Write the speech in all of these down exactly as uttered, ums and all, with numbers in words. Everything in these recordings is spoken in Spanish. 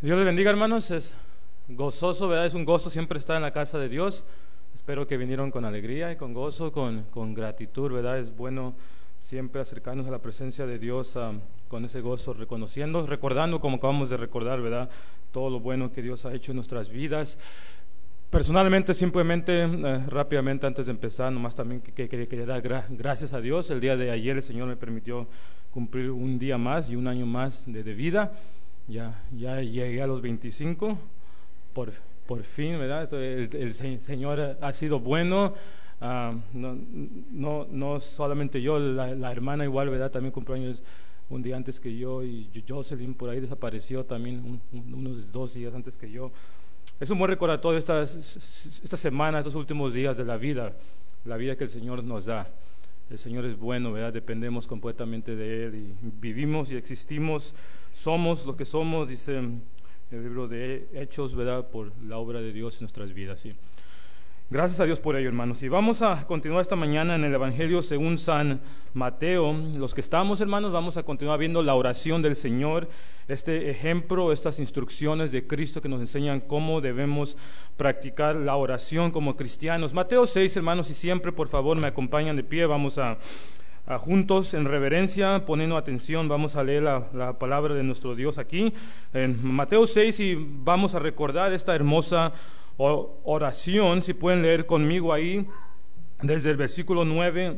Dios les bendiga, hermanos. Es gozoso, ¿verdad? Es un gozo siempre estar en la casa de Dios. Espero que vinieron con alegría y con gozo, con, con gratitud, ¿verdad? Es bueno siempre acercarnos a la presencia de Dios um, con ese gozo, reconociendo, recordando, como acabamos de recordar, ¿verdad? Todo lo bueno que Dios ha hecho en nuestras vidas. Personalmente, simplemente, eh, rápidamente, antes de empezar, nomás también que, que, que quería dar gra- gracias a Dios. El día de ayer el Señor me permitió cumplir un día más y un año más de, de vida. Ya, ya llegué a los veinticinco, por, por fin, ¿verdad? El, el Señor ha sido bueno. Uh, no, no, no solamente yo, la, la hermana igual, ¿verdad? También cumplió años un día antes que yo, y Jocelyn por ahí desapareció también un, un, unos dos días antes que yo. Es un buen recordatorio estas, esta semana, estos últimos días de la vida, la vida que el Señor nos da. El Señor es bueno, ¿verdad? Dependemos completamente de Él y vivimos y existimos, somos lo que somos, dice el libro de Hechos, ¿verdad? Por la obra de Dios en nuestras vidas, ¿sí? Gracias a Dios por ello, hermanos. Y vamos a continuar esta mañana en el Evangelio según San Mateo. Los que estamos, hermanos, vamos a continuar viendo la oración del Señor, este ejemplo, estas instrucciones de Cristo que nos enseñan cómo debemos practicar la oración como cristianos. Mateo seis, hermanos, y siempre, por favor, me acompañan de pie. Vamos a, a juntos, en reverencia, poniendo atención, vamos a leer la, la palabra de nuestro Dios aquí, en Mateo seis, y vamos a recordar esta hermosa oración. Si pueden leer conmigo ahí desde el versículo nueve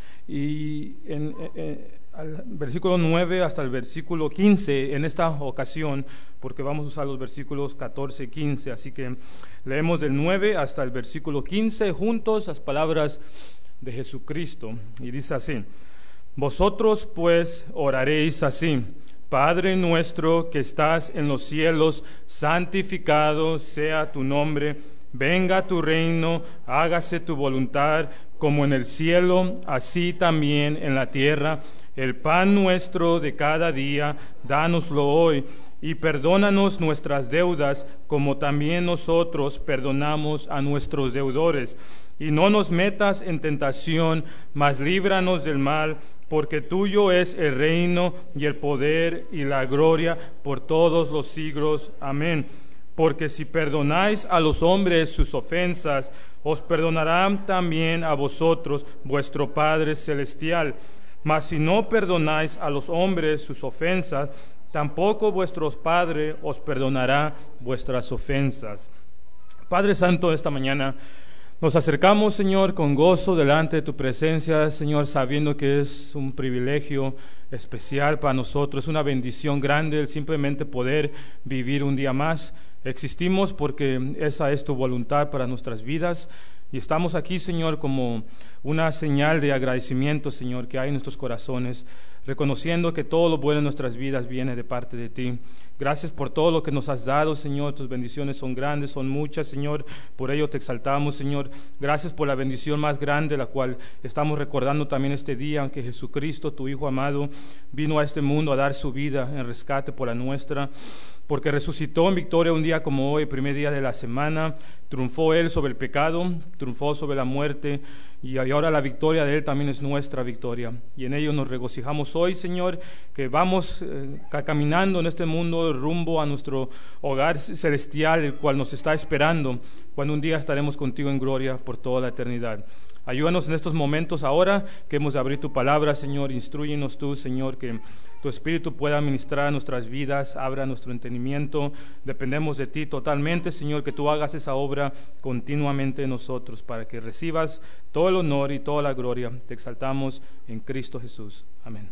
y en, en, al versículo nueve hasta el versículo quince en esta ocasión, porque vamos a usar los versículos catorce y quince, así que leemos del nueve hasta el versículo quince juntos las palabras de Jesucristo, y dice así: Vosotros pues oraréis así: Padre nuestro que estás en los cielos, santificado sea tu nombre, venga tu reino, hágase tu voluntad, como en el cielo, así también en la tierra. El pan nuestro de cada día, dánoslo hoy, y perdónanos nuestras deudas, como también nosotros perdonamos a nuestros deudores. Y no nos metas en tentación, mas líbranos del mal, porque tuyo es el reino y el poder y la gloria por todos los siglos. Amén. Porque si perdonáis a los hombres sus ofensas, os perdonarán también a vosotros vuestro Padre Celestial. Mas si no perdonáis a los hombres sus ofensas, tampoco vuestro Padre os perdonará vuestras ofensas. Padre Santo, esta mañana nos acercamos, Señor, con gozo delante de tu presencia, Señor, sabiendo que es un privilegio especial para nosotros, una bendición grande el simplemente poder vivir un día más. Existimos porque esa es tu voluntad para nuestras vidas, y estamos aquí, Señor, como una señal de agradecimiento, Señor, que hay en nuestros corazones, reconociendo que todo lo bueno en nuestras vidas viene de parte de ti. Gracias por todo lo que nos has dado, Señor. Tus bendiciones son grandes, son muchas, Señor. Por ello te exaltamos, Señor. Gracias por la bendición más grande, la cual estamos recordando también este día, aunque Jesucristo, tu Hijo amado, vino a este mundo a dar su vida en rescate por la nuestra, porque resucitó en victoria un día como hoy, primer día de la semana. Triunfó Él sobre el pecado, triunfó sobre la muerte, y ahora la victoria de Él también es nuestra victoria. Y en ello nos regocijamos hoy, Señor, que vamos eh, caminando en este mundo rumbo a nuestro hogar celestial, el cual nos está esperando, cuando un día estaremos contigo en gloria por toda la eternidad. Ayúdanos en estos momentos ahora que hemos de abrir tu palabra, Señor. Instrúyenos tú, Señor, que tu Espíritu pueda ministrar a nuestras vidas, abra nuestro entendimiento. Dependemos de ti totalmente, Señor, que tú hagas esa obra continuamente en nosotros, para que recibas todo el honor y toda la gloria. Te exaltamos en Cristo Jesús. Amén.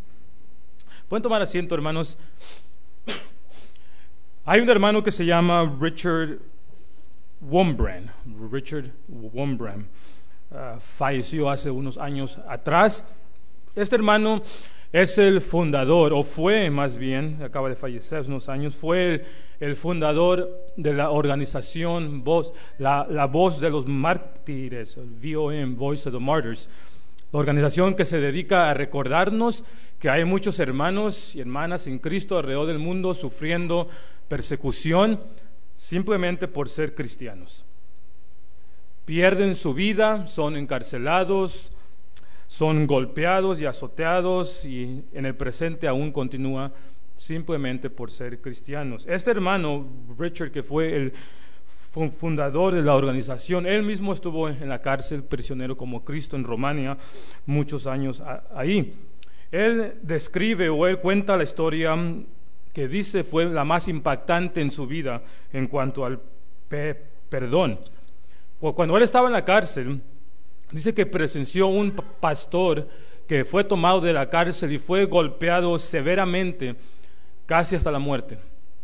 Pueden tomar asiento, hermanos. Hay un hermano que se llama Richard Wurmbrand. Richard Wurmbrand. Uh, falleció hace unos años atrás. Este hermano es el fundador, o fue más bien, acaba de fallecer hace unos años, fue el, el fundador de la organización Voz, la, la Voz de los Mártires, el V O M, Voice of the Martyrs, la organización que se dedica a recordarnos que hay muchos hermanos y hermanas en Cristo alrededor del mundo sufriendo persecución simplemente por ser cristianos. Pierden su vida, son encarcelados, son golpeados y azoteados, y en el presente aún continúa simplemente por ser cristianos. Este hermano, Richard, que fue el fundador de la organización, él mismo estuvo en la cárcel prisionero como Cristo en Rumania muchos años ahí. Él describe o él cuenta la historia que dice fue la más impactante en su vida en cuanto al pe perdón. Cuando él estaba en la cárcel, dice que presenció un pastor que fue tomado de la cárcel y fue golpeado severamente, casi hasta la muerte.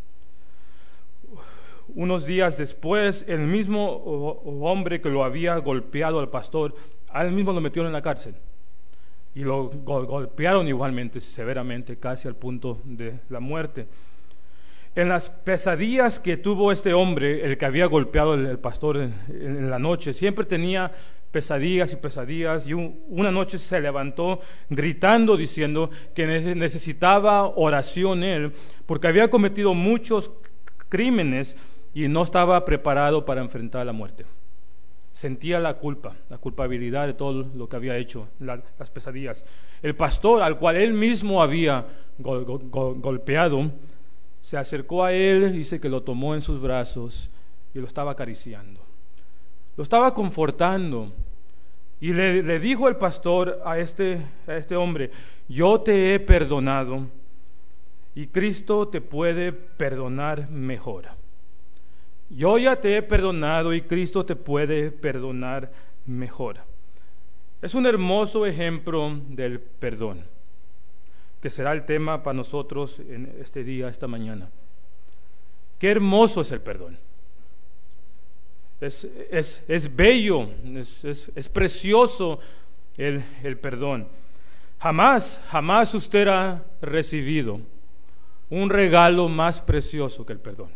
Unos días después, el mismo hombre que lo había golpeado al pastor, a él mismo lo metieron en la cárcel. Y lo go golpearon igualmente, severamente, casi al punto de la muerte. En las pesadillas que tuvo este hombre, el que había golpeado el, el pastor en, en la noche, siempre tenía pesadillas y pesadillas, y un, una noche se levantó gritando, diciendo que necesitaba oración él, porque había cometido muchos crímenes y no estaba preparado para enfrentar la muerte. Sentía la culpa, la culpabilidad de todo lo que había hecho, la, las pesadillas. El pastor, al cual él mismo había gol, gol, golpeado, se acercó a él, dice que lo tomó en sus brazos y lo estaba acariciando. Lo estaba confortando. Y le, le dijo el pastor a este, a este hombre: yo te he perdonado y Cristo te puede perdonar mejor. Yo ya te he perdonado y Cristo te puede perdonar mejor. Es un hermoso ejemplo del perdón, que será el tema para nosotros en este día, esta mañana. Qué hermoso es el perdón. Es, es, es bello, es, es, es precioso el, el perdón. Jamás, jamás usted ha recibido un regalo más precioso que el perdón.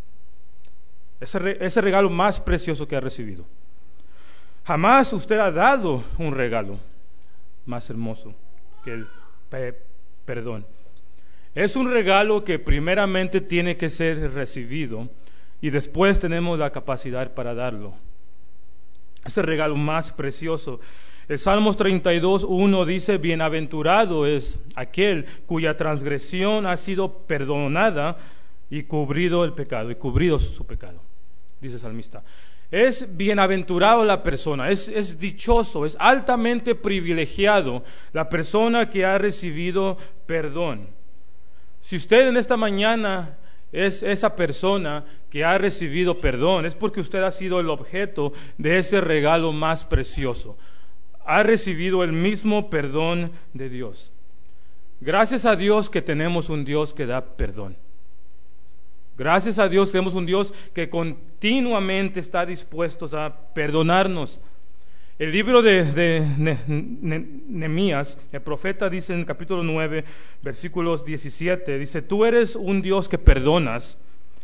Ese, re, ese regalo más precioso que ha recibido. Jamás usted ha dado un regalo más hermoso que el pe, perdón. Es un regalo que primeramente tiene que ser recibido y después tenemos la capacidad para darlo. Es el regalo más precioso. El Salmos treinta y dos, uno dice: bienaventurado es aquel cuya transgresión ha sido perdonada y cubrido el pecado, y cubrido su pecado, dice el salmista. Es bienaventurado la persona, es, es dichoso, es altamente privilegiado la persona que ha recibido perdón. Si usted en esta mañana es esa persona que ha recibido perdón, es porque usted ha sido el objeto de ese regalo más precioso. Ha recibido el mismo perdón de Dios. Gracias a Dios que tenemos un Dios que da perdón. Gracias a Dios tenemos un Dios que continuamente está dispuesto a perdonarnos. El libro de, de ne, ne, Nehemías, el profeta dice en el capítulo nueve, versículos diecisiete, dice: tú eres un Dios que perdonas,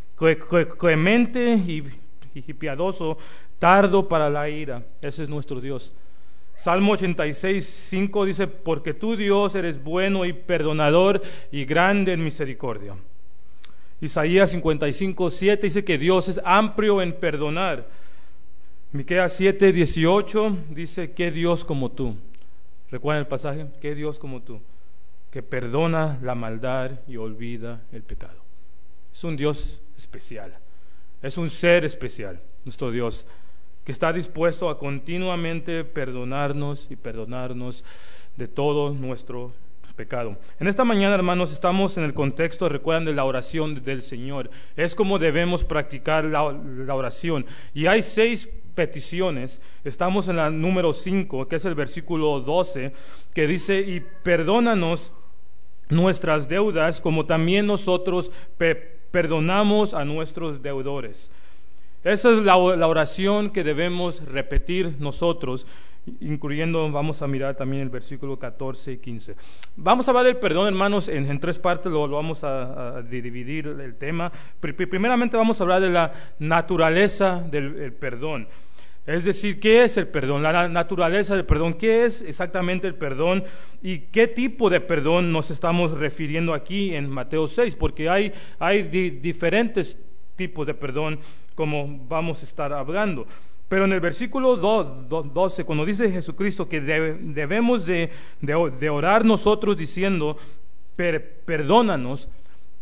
clemente y, y piadoso, tardo para la ira. Ese es nuestro Dios. Salmo ochenta y seis, cinco dice: porque tú, Dios, eres bueno y perdonador y grande en misericordia. Isaías cincuenta y cinco, siete dice que Dios es amplio en perdonar. Miqueas siete, dieciocho dice: ¿qué Dios como tú? ¿Recuerdan el pasaje? ¿Qué Dios como tú? Que perdona la maldad y olvida el pecado. Es un Dios especial. Es un ser especial, nuestro Dios, que está dispuesto a continuamente perdonarnos y perdonarnos de todo nuestro pecado. En esta mañana, hermanos, estamos en el contexto, recuerdan, de la oración del Señor. Es como debemos practicar la, la oración. Y hay seis peticiones. Estamos en la número cinco, que es el versículo doce, que dice: y perdónanos nuestras deudas como también nosotros pe perdonamos a nuestros deudores. Esa es la, la oración que debemos repetir nosotros, incluyendo, vamos a mirar también el versículo catorce y quince. Vamos a hablar del perdón, hermanos, en, en tres partes, lo, lo vamos a, a dividir el tema. Primeramente vamos a hablar de la naturaleza del perdón. Es decir, ¿qué es el perdón? La naturaleza del perdón. ¿Qué es exactamente el perdón? ¿Y qué tipo de perdón nos estamos refiriendo aquí en Mateo seis? Porque hay, hay di diferentes tipos de perdón, como vamos a estar hablando. Pero en el versículo doce, cuando dice Jesucristo que debe, debemos de, de, de orar nosotros diciendo: per, perdónanos,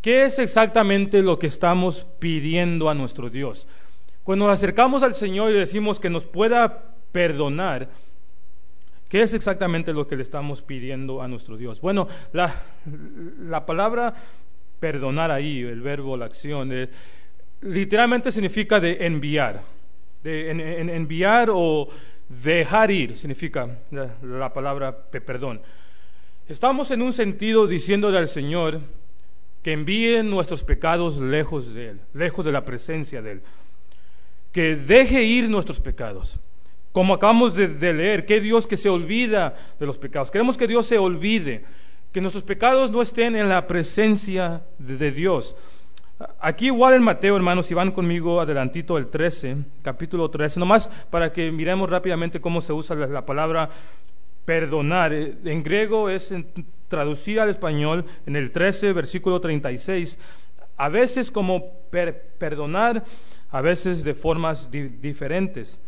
¿qué es exactamente lo que estamos pidiendo a nuestro Dios? Cuando nos acercamos al Señor y decimos que nos pueda perdonar, ¿qué es exactamente lo que le estamos pidiendo a nuestro Dios? Bueno, la, la palabra perdonar ahí, el verbo, la acción, eh, literalmente significa de enviar, de en, en, enviar o dejar ir, significa la, la palabra perdón. Estamos en un sentido diciéndole al Señor que envíe nuestros pecados lejos de Él, lejos de la presencia de Él, que deje ir nuestros pecados. Como acabamos de, de leer, que Dios que se olvida de los pecados. Queremos que Dios se olvide, que nuestros pecados no estén en la presencia de, de Dios. Aquí igual en Mateo, hermanos, si van conmigo adelantito el trece, capítulo trece, nomás para que miremos rápidamente cómo se usa la, la palabra perdonar. En griego es traducida al español en el trece, versículo treinta y seis, a veces como per, perdonar, a veces de formas di, diferentes.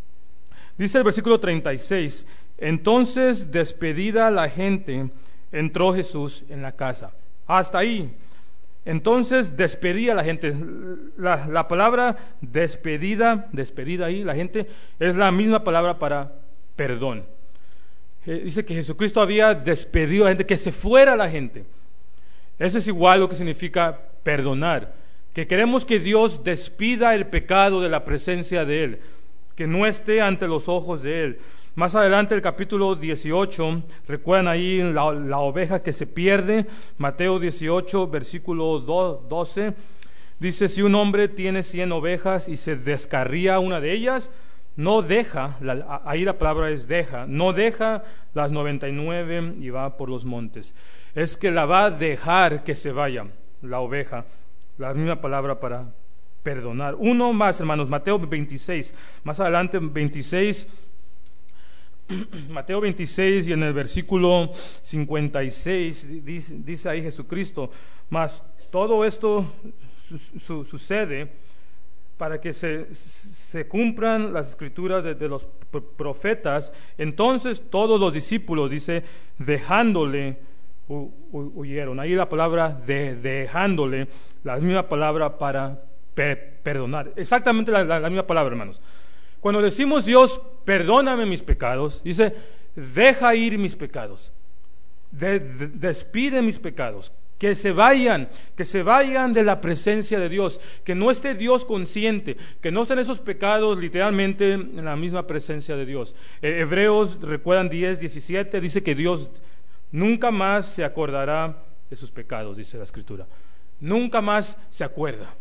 Dice el versículo treinta y seis, entonces despedida la gente, entró Jesús en la casa. Hasta ahí. Entonces despedía a la gente. La, la palabra despedida, despedida ahí, la gente, es la misma palabra para perdón. Eh, dice que Jesucristo había despedido a la gente, que se fuera la gente. Eso es igual lo que significa perdonar. Que queremos que Dios despida el pecado de la presencia de Él, que no esté ante los ojos de Él. Más adelante el capítulo dieciocho, recuerdan ahí la, la oveja que se pierde, Mateo dieciocho, versículo doce, dice, si un hombre tiene cien ovejas y se descarría una de ellas, no deja, la, ahí la palabra es deja, no deja las noventa y nueve y va por los montes. Es que la va a dejar que se vaya, la oveja, la misma palabra para perdonar. Uno más, hermanos, Mateo veintiséis, más adelante veintiséis, Mateo veintiséis y en el versículo cincuenta y seis dice, dice ahí Jesucristo, mas todo esto su, su, sucede para que se, se cumplan las escrituras de, de los profetas. Entonces todos los discípulos, dice, dejándole huyeron. Ahí la palabra de, dejándole, la misma palabra para per, perdonar, exactamente la, la, la misma palabra, hermanos. Cuando decimos Dios, perdóname mis pecados, dice, deja ir mis pecados, de, de, despide mis pecados, que se vayan, que se vayan de la presencia de Dios, que no esté Dios consciente, que no estén esos pecados literalmente en la misma presencia de Dios. Eh, Hebreos, recuerdan diez, diecisiete, dice que Dios nunca más se acordará de sus pecados, dice la Escritura. Nunca más se acuerda.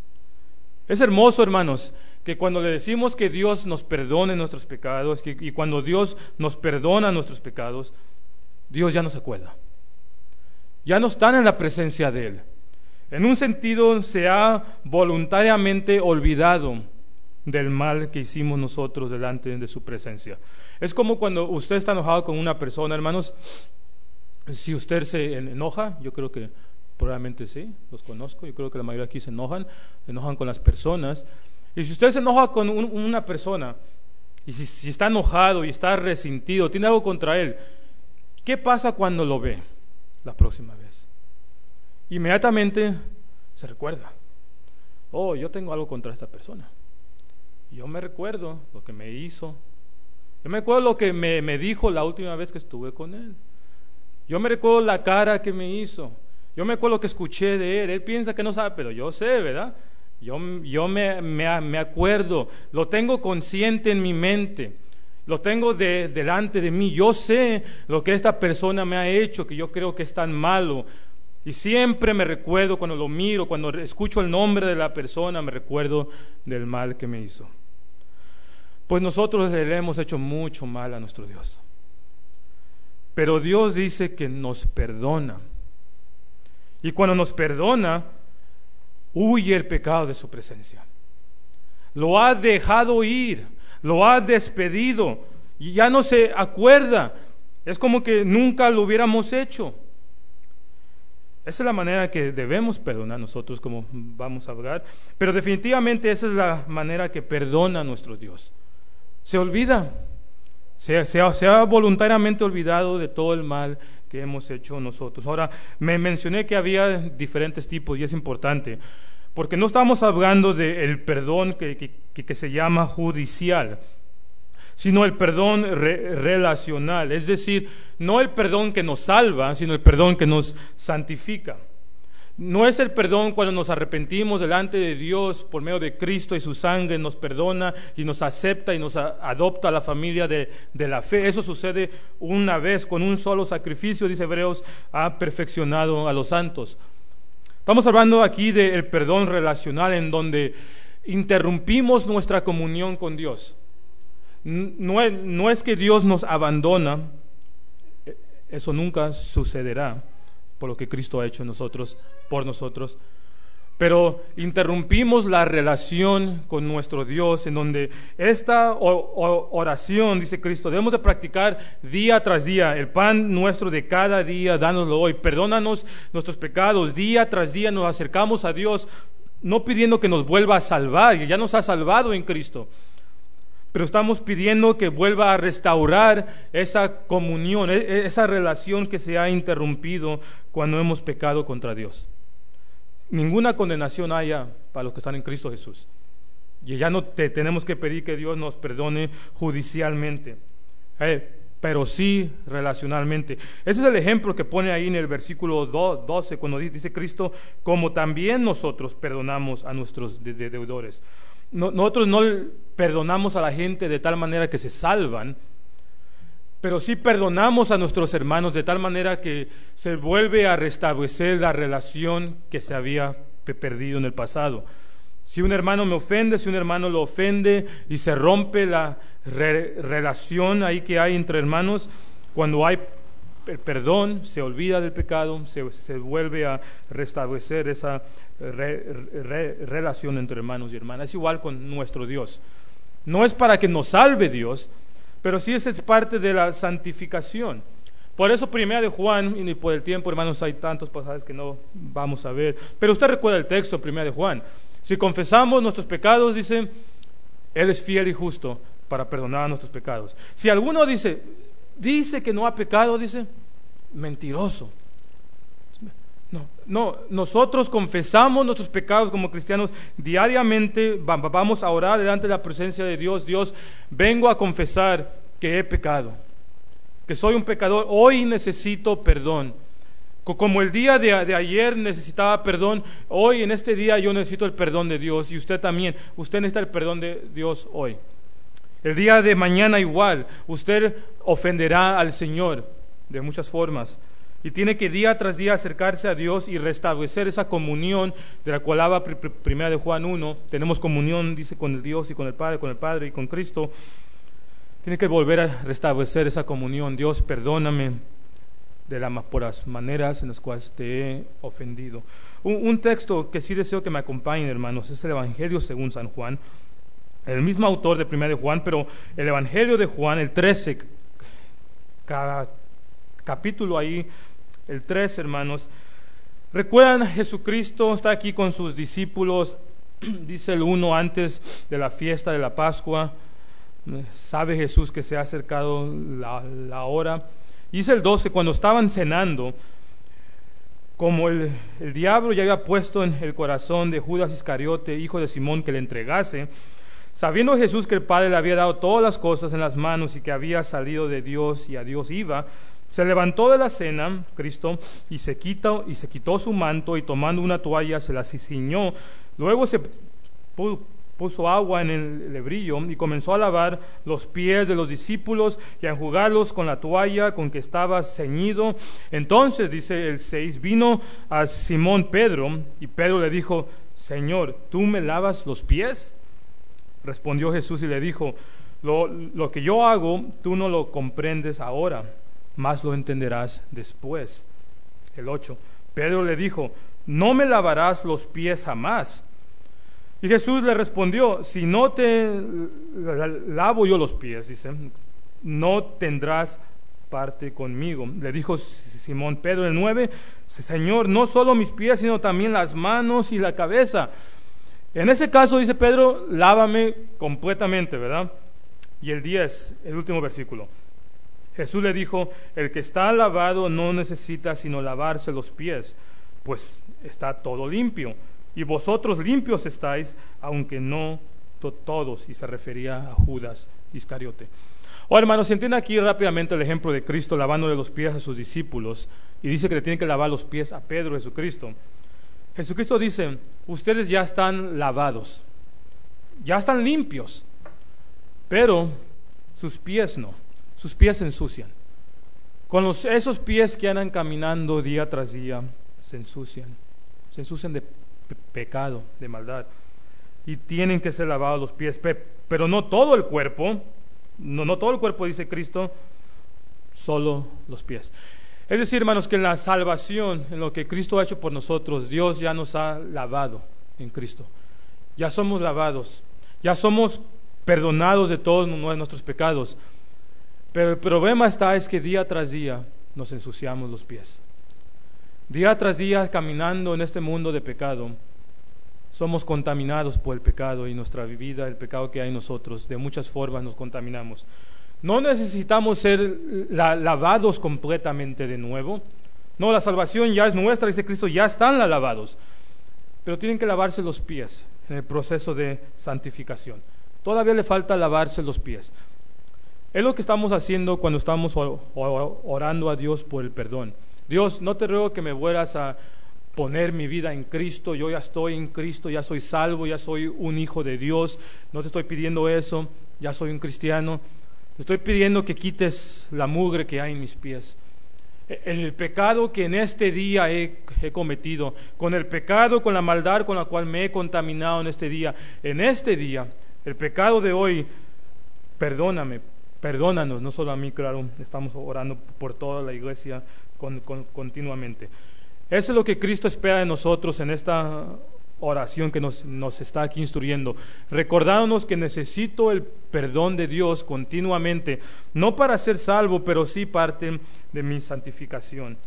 Es hermoso, hermanos, que cuando le decimos que Dios nos perdone nuestros pecados, que, y cuando Dios nos perdona nuestros pecados, Dios ya no se acuerda. Ya no están en la presencia de Él. En un sentido, se ha voluntariamente olvidado del mal que hicimos nosotros delante de su presencia. Es como cuando usted está enojado con una persona, hermanos. Si usted se enoja, yo creo que probablemente sí, los conozco, yo creo que la mayoría aquí se enojan, se enojan con las personas. Y si usted se enoja con un, una persona, y si, si está enojado y está resentido, tiene algo contra él, ¿qué pasa cuando lo ve la próxima vez? Inmediatamente se recuerda, oh, yo tengo algo contra esta persona. Yo me recuerdo lo que me hizo, yo me recuerdo lo que me, me dijo la última vez que estuve con él. Yo me recuerdo la cara que me hizo, yo me acuerdo lo que escuché de él. Él piensa que no sabe, pero yo sé, ¿verdad? Yo, yo me, me, me acuerdo, lo tengo consciente en mi mente, lo tengo de, delante de mí. Yo sé lo que esta persona me ha hecho, que yo creo que es tan malo. Y siempre me recuerdo cuando lo miro, cuando escucho el nombre de la persona, me recuerdo del mal que me hizo. Pues nosotros le hemos hecho mucho mal a nuestro Dios. Pero Dios dice que nos perdona. Y cuando nos perdona, huye el pecado de su presencia. Lo ha dejado ir, lo ha despedido y ya no se acuerda. Es como que nunca lo hubiéramos hecho. Esa es la manera que debemos perdonar nosotros, como vamos a hablar. Pero definitivamente esa es la manera que perdona a nuestro Dios. Se olvida. Se, se, ha, se ha voluntariamente olvidado de todo el mal que hemos hecho nosotros. Ahora, me mencioné que había diferentes tipos y es importante, porque no estamos hablando del perdón que, que, que se llama judicial, sino el perdón re, relacional, es decir, no el perdón que nos salva, sino el perdón que nos santifica. No es el perdón cuando nos arrepentimos delante de Dios por medio de Cristo y su sangre, nos perdona y nos acepta y nos a, adopta a la familia de, de la fe. Eso sucede una vez, con un solo sacrificio, dice Hebreos, ha perfeccionado a los santos. Estamos hablando aquí del perdón relacional, en donde interrumpimos nuestra comunión con Dios. No es, no es que Dios nos abandona, eso nunca sucederá por lo que Cristo ha hecho en nosotros, por nosotros, pero interrumpimos la relación con nuestro Dios, en donde esta oración, dice Cristo, debemos de practicar día tras día. El pan nuestro de cada día, dánoslo hoy. Perdónanos nuestros pecados. Día tras día nos acercamos a Dios, no pidiendo que nos vuelva a salvar, que ya nos ha salvado en Cristo, pero estamos pidiendo que vuelva a restaurar esa comunión, esa relación que se ha interrumpido cuando hemos pecado contra Dios. Ninguna condenación haya para los que están en Cristo Jesús. Y ya no te tenemos que pedir que Dios nos perdone judicialmente, eh, pero sí relacionalmente. Ese es el ejemplo que pone ahí en el versículo doce, cuando dice Cristo, como también nosotros perdonamos a nuestros de- de deudores. No, nosotros no perdonamos a la gente de tal manera que se salvan, pero sí perdonamos a nuestros hermanos de tal manera que se vuelve a restablecer la relación que se había perdido en el pasado. Si un hermano me ofende, si un hermano lo ofende y se rompe la re- relación ahí que hay entre hermanos, cuando hay el perdón, se olvida del pecado, se, se vuelve a restablecer esa re, re, relación entre hermanos y hermanas. Es igual con nuestro Dios. No es para que nos salve Dios, pero sí es parte de la santificación. Por eso primera de Juan, y por el tiempo, hermanos, hay tantos pasajes que no vamos a ver, pero usted recuerda el texto, primera de Juan. Si confesamos nuestros pecados, dice, Él es fiel y justo para perdonar nuestros pecados. Si alguno dice, dice que no ha pecado, dice, mentiroso. No, no, nosotros confesamos nuestros pecados como cristianos diariamente, vamos a orar delante de la presencia de Dios. Dios, vengo a confesar que he pecado, que soy un pecador, hoy necesito perdón. Como el día de, de ayer necesitaba perdón, hoy en este día yo necesito el perdón de Dios, y usted también, usted necesita el perdón de Dios hoy. El día de mañana igual, usted ofenderá al Señor de muchas formas, y tiene que día tras día acercarse a Dios y restablecer esa comunión de la cual habla primera de Juan uno. Tenemos comunión, dice, con el Dios y con el Padre, con el Padre y con Cristo. Tiene que volver a restablecer esa comunión. Dios, perdóname de la, por las maneras en las cuales te he ofendido. Un, un texto que sí deseo que me acompañen, hermanos, es el Evangelio según San Juan, el mismo autor de primera de Juan, pero el Evangelio de Juan, el trece, cada capítulo ahí, el tres, hermanos. ¿Recuerdan? Jesucristo está aquí con sus discípulos, dice el uno, antes de la fiesta de la Pascua. Sabe Jesús que se ha acercado la, la hora. Dice el dos que cuando estaban cenando, como el, el diablo ya había puesto en el corazón de Judas Iscariote, hijo de Simón, que le entregase, sabiendo Jesús que el Padre le había dado todas las cosas en las manos y que había salido de Dios y a Dios iba, se levantó de la cena, Cristo, y se quitó, y se quitó su manto, y tomando una toalla se la ciñó. Luego se puso agua en el lebrillo y comenzó a lavar los pies de los discípulos y a enjugarlos con la toalla con que estaba ceñido. Entonces, dice el seis, vino a Simón Pedro, y Pedro le dijo, Señor, ¿tú me lavas los pies? Respondió Jesús y le dijo, lo, lo que yo hago, tú no lo comprendes ahora, mas lo entenderás después. El ocho, Pedro le dijo, no me lavarás los pies jamás. Y Jesús le respondió, si no te lavo yo los pies, dice, no tendrás parte conmigo. Le dijo Simón Pedro el nueve, Señor, no solo mis pies, sino también las manos y la cabeza. En ese caso, dice Pedro, lávame completamente, ¿verdad? Y el diez, el último versículo. Jesús le dijo, el que está lavado no necesita sino lavarse los pies, pues está todo limpio. Y vosotros limpios estáis, aunque no to- todos. Y se refería a Judas Iscariote. Oh, hermanos, se entiende aquí rápidamente el ejemplo de Cristo lavándole los pies a sus discípulos. Y dice que le tienen que lavar los pies a Pedro, Jesucristo. Jesucristo dice, ustedes ya están lavados, ya están limpios, pero sus pies no, sus pies se ensucian. Con los, esos pies que andan caminando día tras día, se ensucian, se ensucian de pe- pecado, de maldad, y tienen que ser lavados los pies, pe- pero no todo el cuerpo, no, no todo el cuerpo, dice Cristo, solo los pies. Es decir, hermanos, que en la salvación, en lo que Cristo ha hecho por nosotros, Dios ya nos ha lavado en Cristo. Ya somos lavados, ya somos perdonados de todos nuestros pecados. Pero el problema está es que día tras día nos ensuciamos los pies. Día tras día caminando en este mundo de pecado, somos contaminados por el pecado y nuestra vida, el pecado que hay en nosotros, de muchas formas nos contaminamos. No necesitamos ser la, lavados completamente de nuevo. No, la salvación ya es nuestra, dice Cristo, ya están lavados. Pero tienen que lavarse los pies en el proceso de santificación. Todavía le falta lavarse los pies. Es lo que estamos haciendo cuando estamos orando a Dios por el perdón. Dios, no te ruego que me vuelvas a poner mi vida en Cristo. Yo ya estoy en Cristo, ya soy salvo, ya soy un hijo de Dios. No te estoy pidiendo eso, ya soy un cristiano. Te estoy pidiendo que quites la mugre que hay en mis pies. El pecado que en este día he, he cometido, con el pecado, con la maldad con la cual me he contaminado en este día, en este día, el pecado de hoy, perdóname, perdónanos, no solo a mí, claro, estamos orando por toda la iglesia con, con, continuamente. Eso es lo que Cristo espera de nosotros en esta oración que nos, nos está aquí instruyendo, recordándonos que necesito el perdón de Dios continuamente, no para ser salvo, pero sí parte de mi santificación.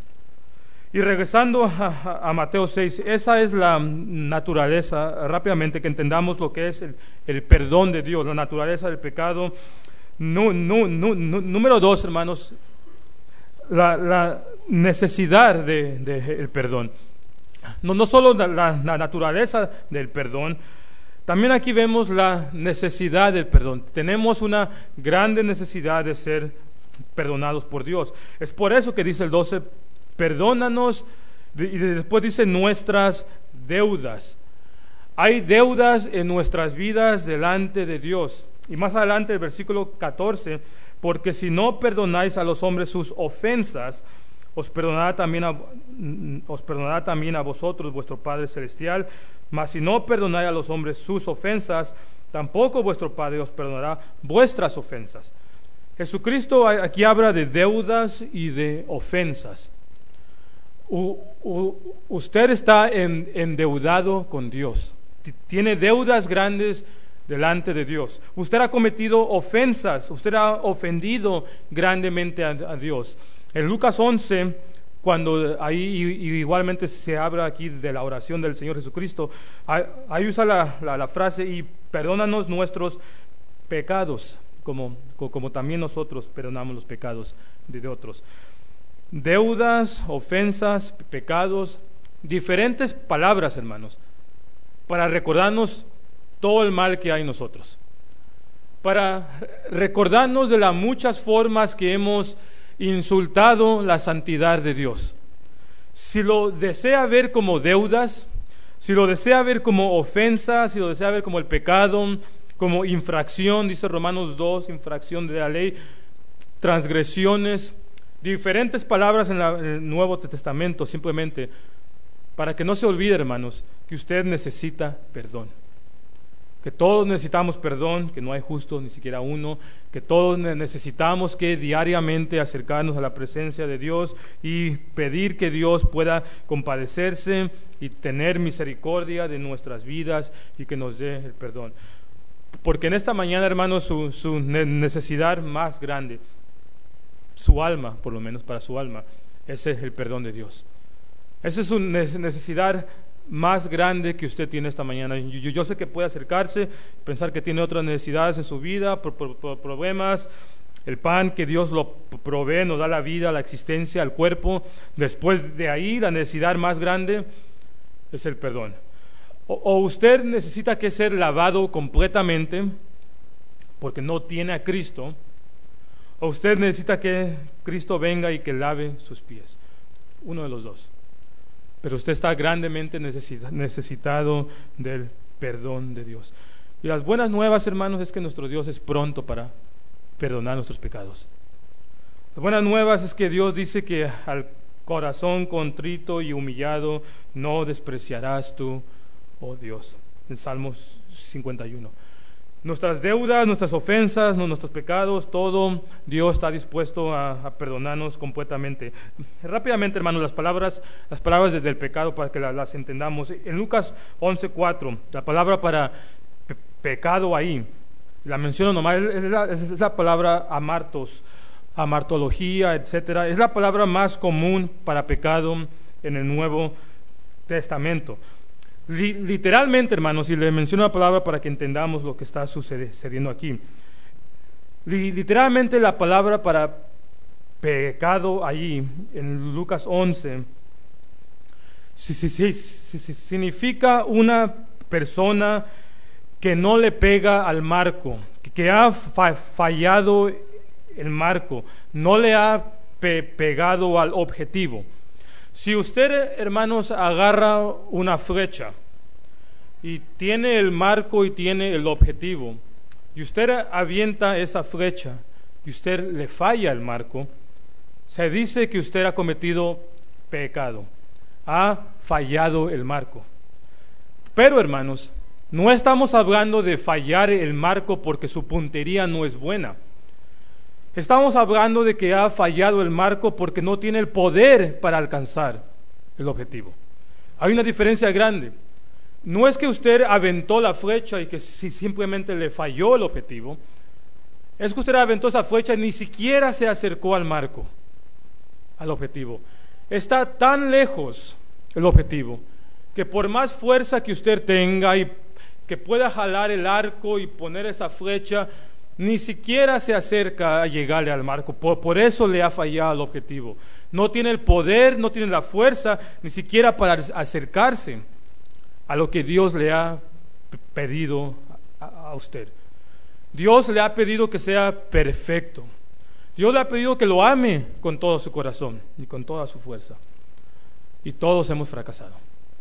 Y regresando a, a Mateo seis, esa es la naturaleza, rápidamente que entendamos lo que es el, el perdón de Dios, la naturaleza del pecado. No, no, no, no, número dos, hermanos, la, la necesidad del de, de perdón. No, no solo la, la, la naturaleza del perdón, también aquí vemos la necesidad del perdón. Tenemos una grande necesidad de ser perdonados por Dios. Es por eso que dice el doce, perdónanos, y después dice nuestras deudas. Hay deudas en nuestras vidas delante de Dios. Y más adelante el versículo catorce, porque si no perdonáis a los hombres sus ofensas, os perdonará también a, os perdonará también a vosotros vuestro Padre Celestial. Mas si no perdonáis a los hombres sus ofensas, tampoco vuestro Padre os perdonará vuestras ofensas. Jesucristo aquí habla de deudas y de ofensas. U, u, usted está en, endeudado con Dios. Tiene deudas grandes delante de Dios. Usted ha cometido ofensas. Usted ha ofendido grandemente a, a Dios. En Lucas once, cuando ahí igualmente se habla aquí de la oración del Señor Jesucristo, ahí usa la, la, la frase, y perdónanos nuestros pecados, como, como también nosotros perdonamos los pecados de, de otros. Deudas, ofensas, pecados, diferentes palabras, hermanos, para recordarnos todo el mal que hay en nosotros, para recordarnos de las muchas formas que hemos insultado la santidad de Dios. Si lo desea ver como deudas, si lo desea ver como ofensas, si lo desea ver como el pecado, como infracción, dice Romanos dos, infracción de la ley, transgresiones, diferentes palabras en, la, en el Nuevo Testamento, simplemente para que no se olvide, hermanos, que usted necesita perdón. Que todos necesitamos perdón, que no hay justo ni siquiera uno, que todos necesitamos que diariamente acercarnos a la presencia de Dios y pedir que Dios pueda compadecerse y tener misericordia de nuestras vidas y que nos dé el perdón. Porque en esta mañana, hermanos, su, su necesidad más grande, su alma, por lo menos para su alma, ese es el perdón de Dios. Esa es su necesidad más grande que usted tiene esta mañana. Yo, yo sé que puede acercarse, pensar que tiene otras necesidades en su vida, por, por, por problemas El pan que Dios lo provee nos da la vida, la existencia, el cuerpo. Después de ahí, la necesidad más grande es el perdón. O, o usted necesita que ser lavado completamente porque no tiene a Cristo, o usted necesita que Cristo venga y que lave sus pies. Uno de los dos. Pero usted está grandemente necesita, necesitado del perdón de Dios. Y las buenas nuevas, hermanos, es que nuestro Dios es pronto para perdonar nuestros pecados. Las buenas nuevas es que Dios dice que al corazón contrito y humillado no despreciarás tú, oh Dios. En Salmos cincuenta y uno. Nuestras deudas, nuestras ofensas, nuestros pecados, todo Dios está dispuesto a, a perdonarnos completamente. Rápidamente, hermanos, las palabras, las palabras del pecado para que las, las entendamos. En Lucas once cuatro, la palabra para pe- pecado ahí, la menciono nomás, es la, es la palabra amartos, amartología, etcétera. Es la palabra más común para pecado en el Nuevo Testamento. Literalmente, hermanos, y le menciono la palabra para que entendamos lo que está sucediendo aquí. Literalmente la palabra para pecado allí, en Lucas once, sí, sí, sí, sí, sí, significa una persona que no le pega al marco, que ha fa- fallado el marco, no le ha pe- pegado al objetivo. Si usted, hermanos, agarra una flecha y tiene el marco y tiene el objetivo, y usted avienta esa flecha y usted le falla el marco, se dice que usted ha cometido pecado, ha fallado el marco. Pero, hermanos, no estamos hablando de fallar el marco porque su puntería no es buena. Estamos hablando de que ha fallado el marco porque no tiene el poder para alcanzar el objetivo. Hay una diferencia grande. No es que usted aventó la flecha y que si simplemente le falló el objetivo. Es que usted aventó esa flecha y ni siquiera se acercó al marco, al objetivo. Está tan lejos el objetivo que por más fuerza que usted tenga y que pueda jalar el arco y poner esa flecha, ni siquiera se acerca a llegarle al marco. Por, por eso le ha fallado el objetivo. No tiene el poder, no tiene la fuerza, ni siquiera para acercarse a lo que Dios le ha pedido a, a usted. Dios le ha pedido que sea perfecto. Dios le ha pedido que lo ame con todo su corazón y con toda su fuerza. Y todos hemos fracasado.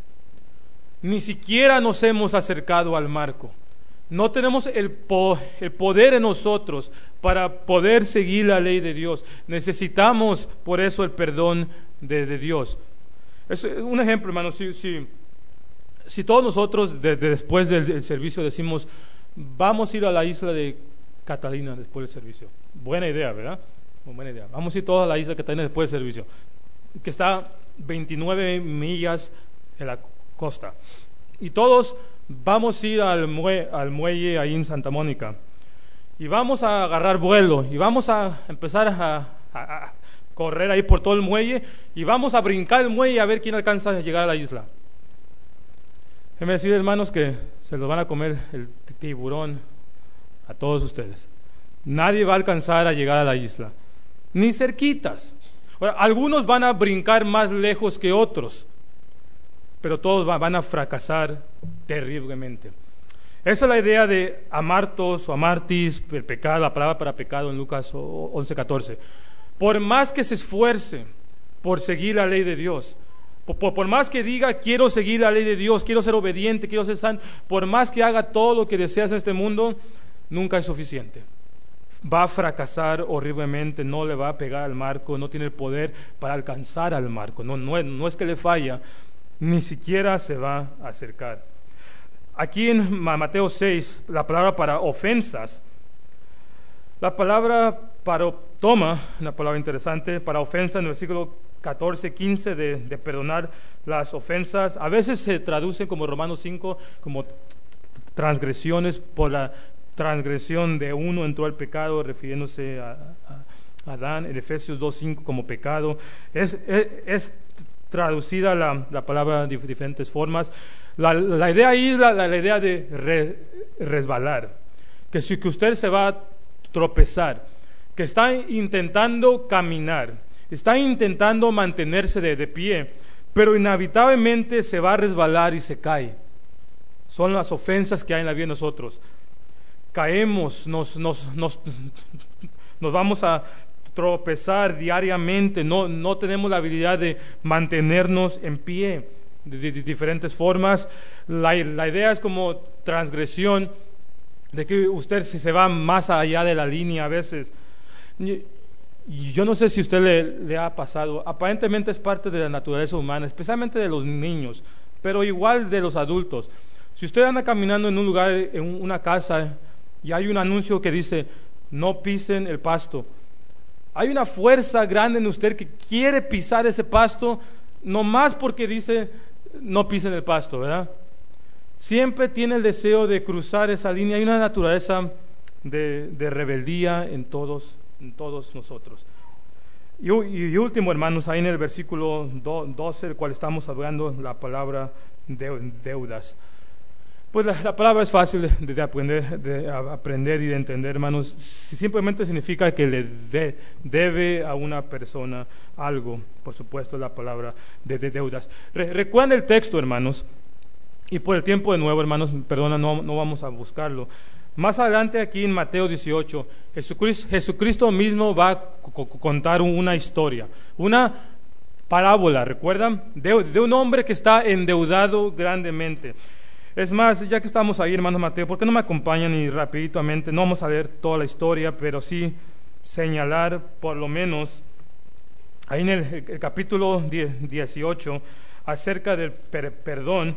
Ni siquiera nos hemos acercado al marco. No tenemos el, po- el poder en nosotros para poder seguir la ley de Dios. Necesitamos por eso el perdón de, de Dios. Es un ejemplo, hermano. Si, si, si todos nosotros desde después del, del servicio decimos, vamos a ir a la isla de Catalina después del servicio. Buena idea, ¿verdad? Buena idea. Vamos a ir todos a la isla de Catalina después del servicio, que está veintinueve millas en la costa. Y todos vamos a ir al, mue- al muelle ahí en Santa Mónica y vamos a agarrar vuelo y vamos a empezar a, a, a correr ahí por todo el muelle y vamos a brincar el muelle a ver quién alcanza a llegar a la isla. Déjenme decir, hermanos, que se los van a comer el tiburón a todos ustedes. Nadie va a alcanzar a llegar a la isla, ni cerquitas. Ahora, algunos van a brincar más lejos que otros, pero todos van a fracasar terriblemente. Esa es la idea de amartos o amartis, el pecado, la palabra para pecado en Lucas once catorce. Por más que se esfuerce por seguir la ley de Dios, por, por, por más que diga quiero seguir la ley de Dios, quiero ser obediente, quiero ser santo, por más que haga todo lo que deseas en este mundo, nunca es suficiente. Va a fracasar horriblemente, no le va a pegar al marco, no tiene el poder para alcanzar al marco. No, no, no es que le falla, ni siquiera se va a acercar. Aquí en Mateo seis, la palabra para ofensas, la palabra parotoma, una palabra interesante, para ofensa en el versículo catorce, quince, de, de perdonar las ofensas, a veces se traduce como Romanos cinco, como transgresiones. Por la transgresión de uno entró el pecado, refiriéndose a, a Adán. En Efesios dos cinco como pecado. Es, es, es traducida la, la palabra de diferentes formas. La, la idea ahí es la, la, la idea de re, resbalar, que si que usted se va a tropezar, que está intentando caminar, está intentando mantenerse de, de pie, pero inevitablemente se va a resbalar y se cae. Son las ofensas que hay en la vida de nosotros. Caemos, nos, nos, nos, nos vamos a tropezar diariamente, no, no tenemos la habilidad de mantenernos en pie de, de, de diferentes formas. La, la idea es como transgresión, de que usted se, se va más allá de la línea a veces. Yo no sé si a usted le, le ha pasado, aparentemente es parte de la naturaleza humana, especialmente de los niños, pero igual de los adultos. Si usted anda caminando en un lugar, en una casa, y hay un anuncio que dice, no pisen el pasto, hay una fuerza grande en usted que quiere pisar ese pasto, no más porque dice, no pisen el pasto, ¿verdad? Siempre tiene el deseo de cruzar esa línea. Hay una naturaleza de, de rebeldía en todos, en todos nosotros. Y, y, y último, hermanos, ahí en el versículo doce, el cual estamos hablando, la palabra de, deudas. Pues la, la palabra es fácil de, de, aprender, de aprender y de entender, hermanos. Simplemente significa que le de, debe a una persona algo. Por supuesto, la palabra de, de deudas. Re, recuerden el texto, hermanos. Y por el tiempo de nuevo, hermanos, perdona, no, no vamos a buscarlo. Más adelante aquí en Mateo dieciocho, Jesucristo, Jesucristo mismo va a contar una historia, una parábola, ¿recuerdan? De, de un hombre que está endeudado grandemente. Es más, ya que estamos ahí, hermanos Mateo, ¿por qué no me acompañan y rapiditamente? No vamos a leer toda la historia, pero sí señalar por lo menos ahí en el, el capítulo dieciocho acerca del per, perdón.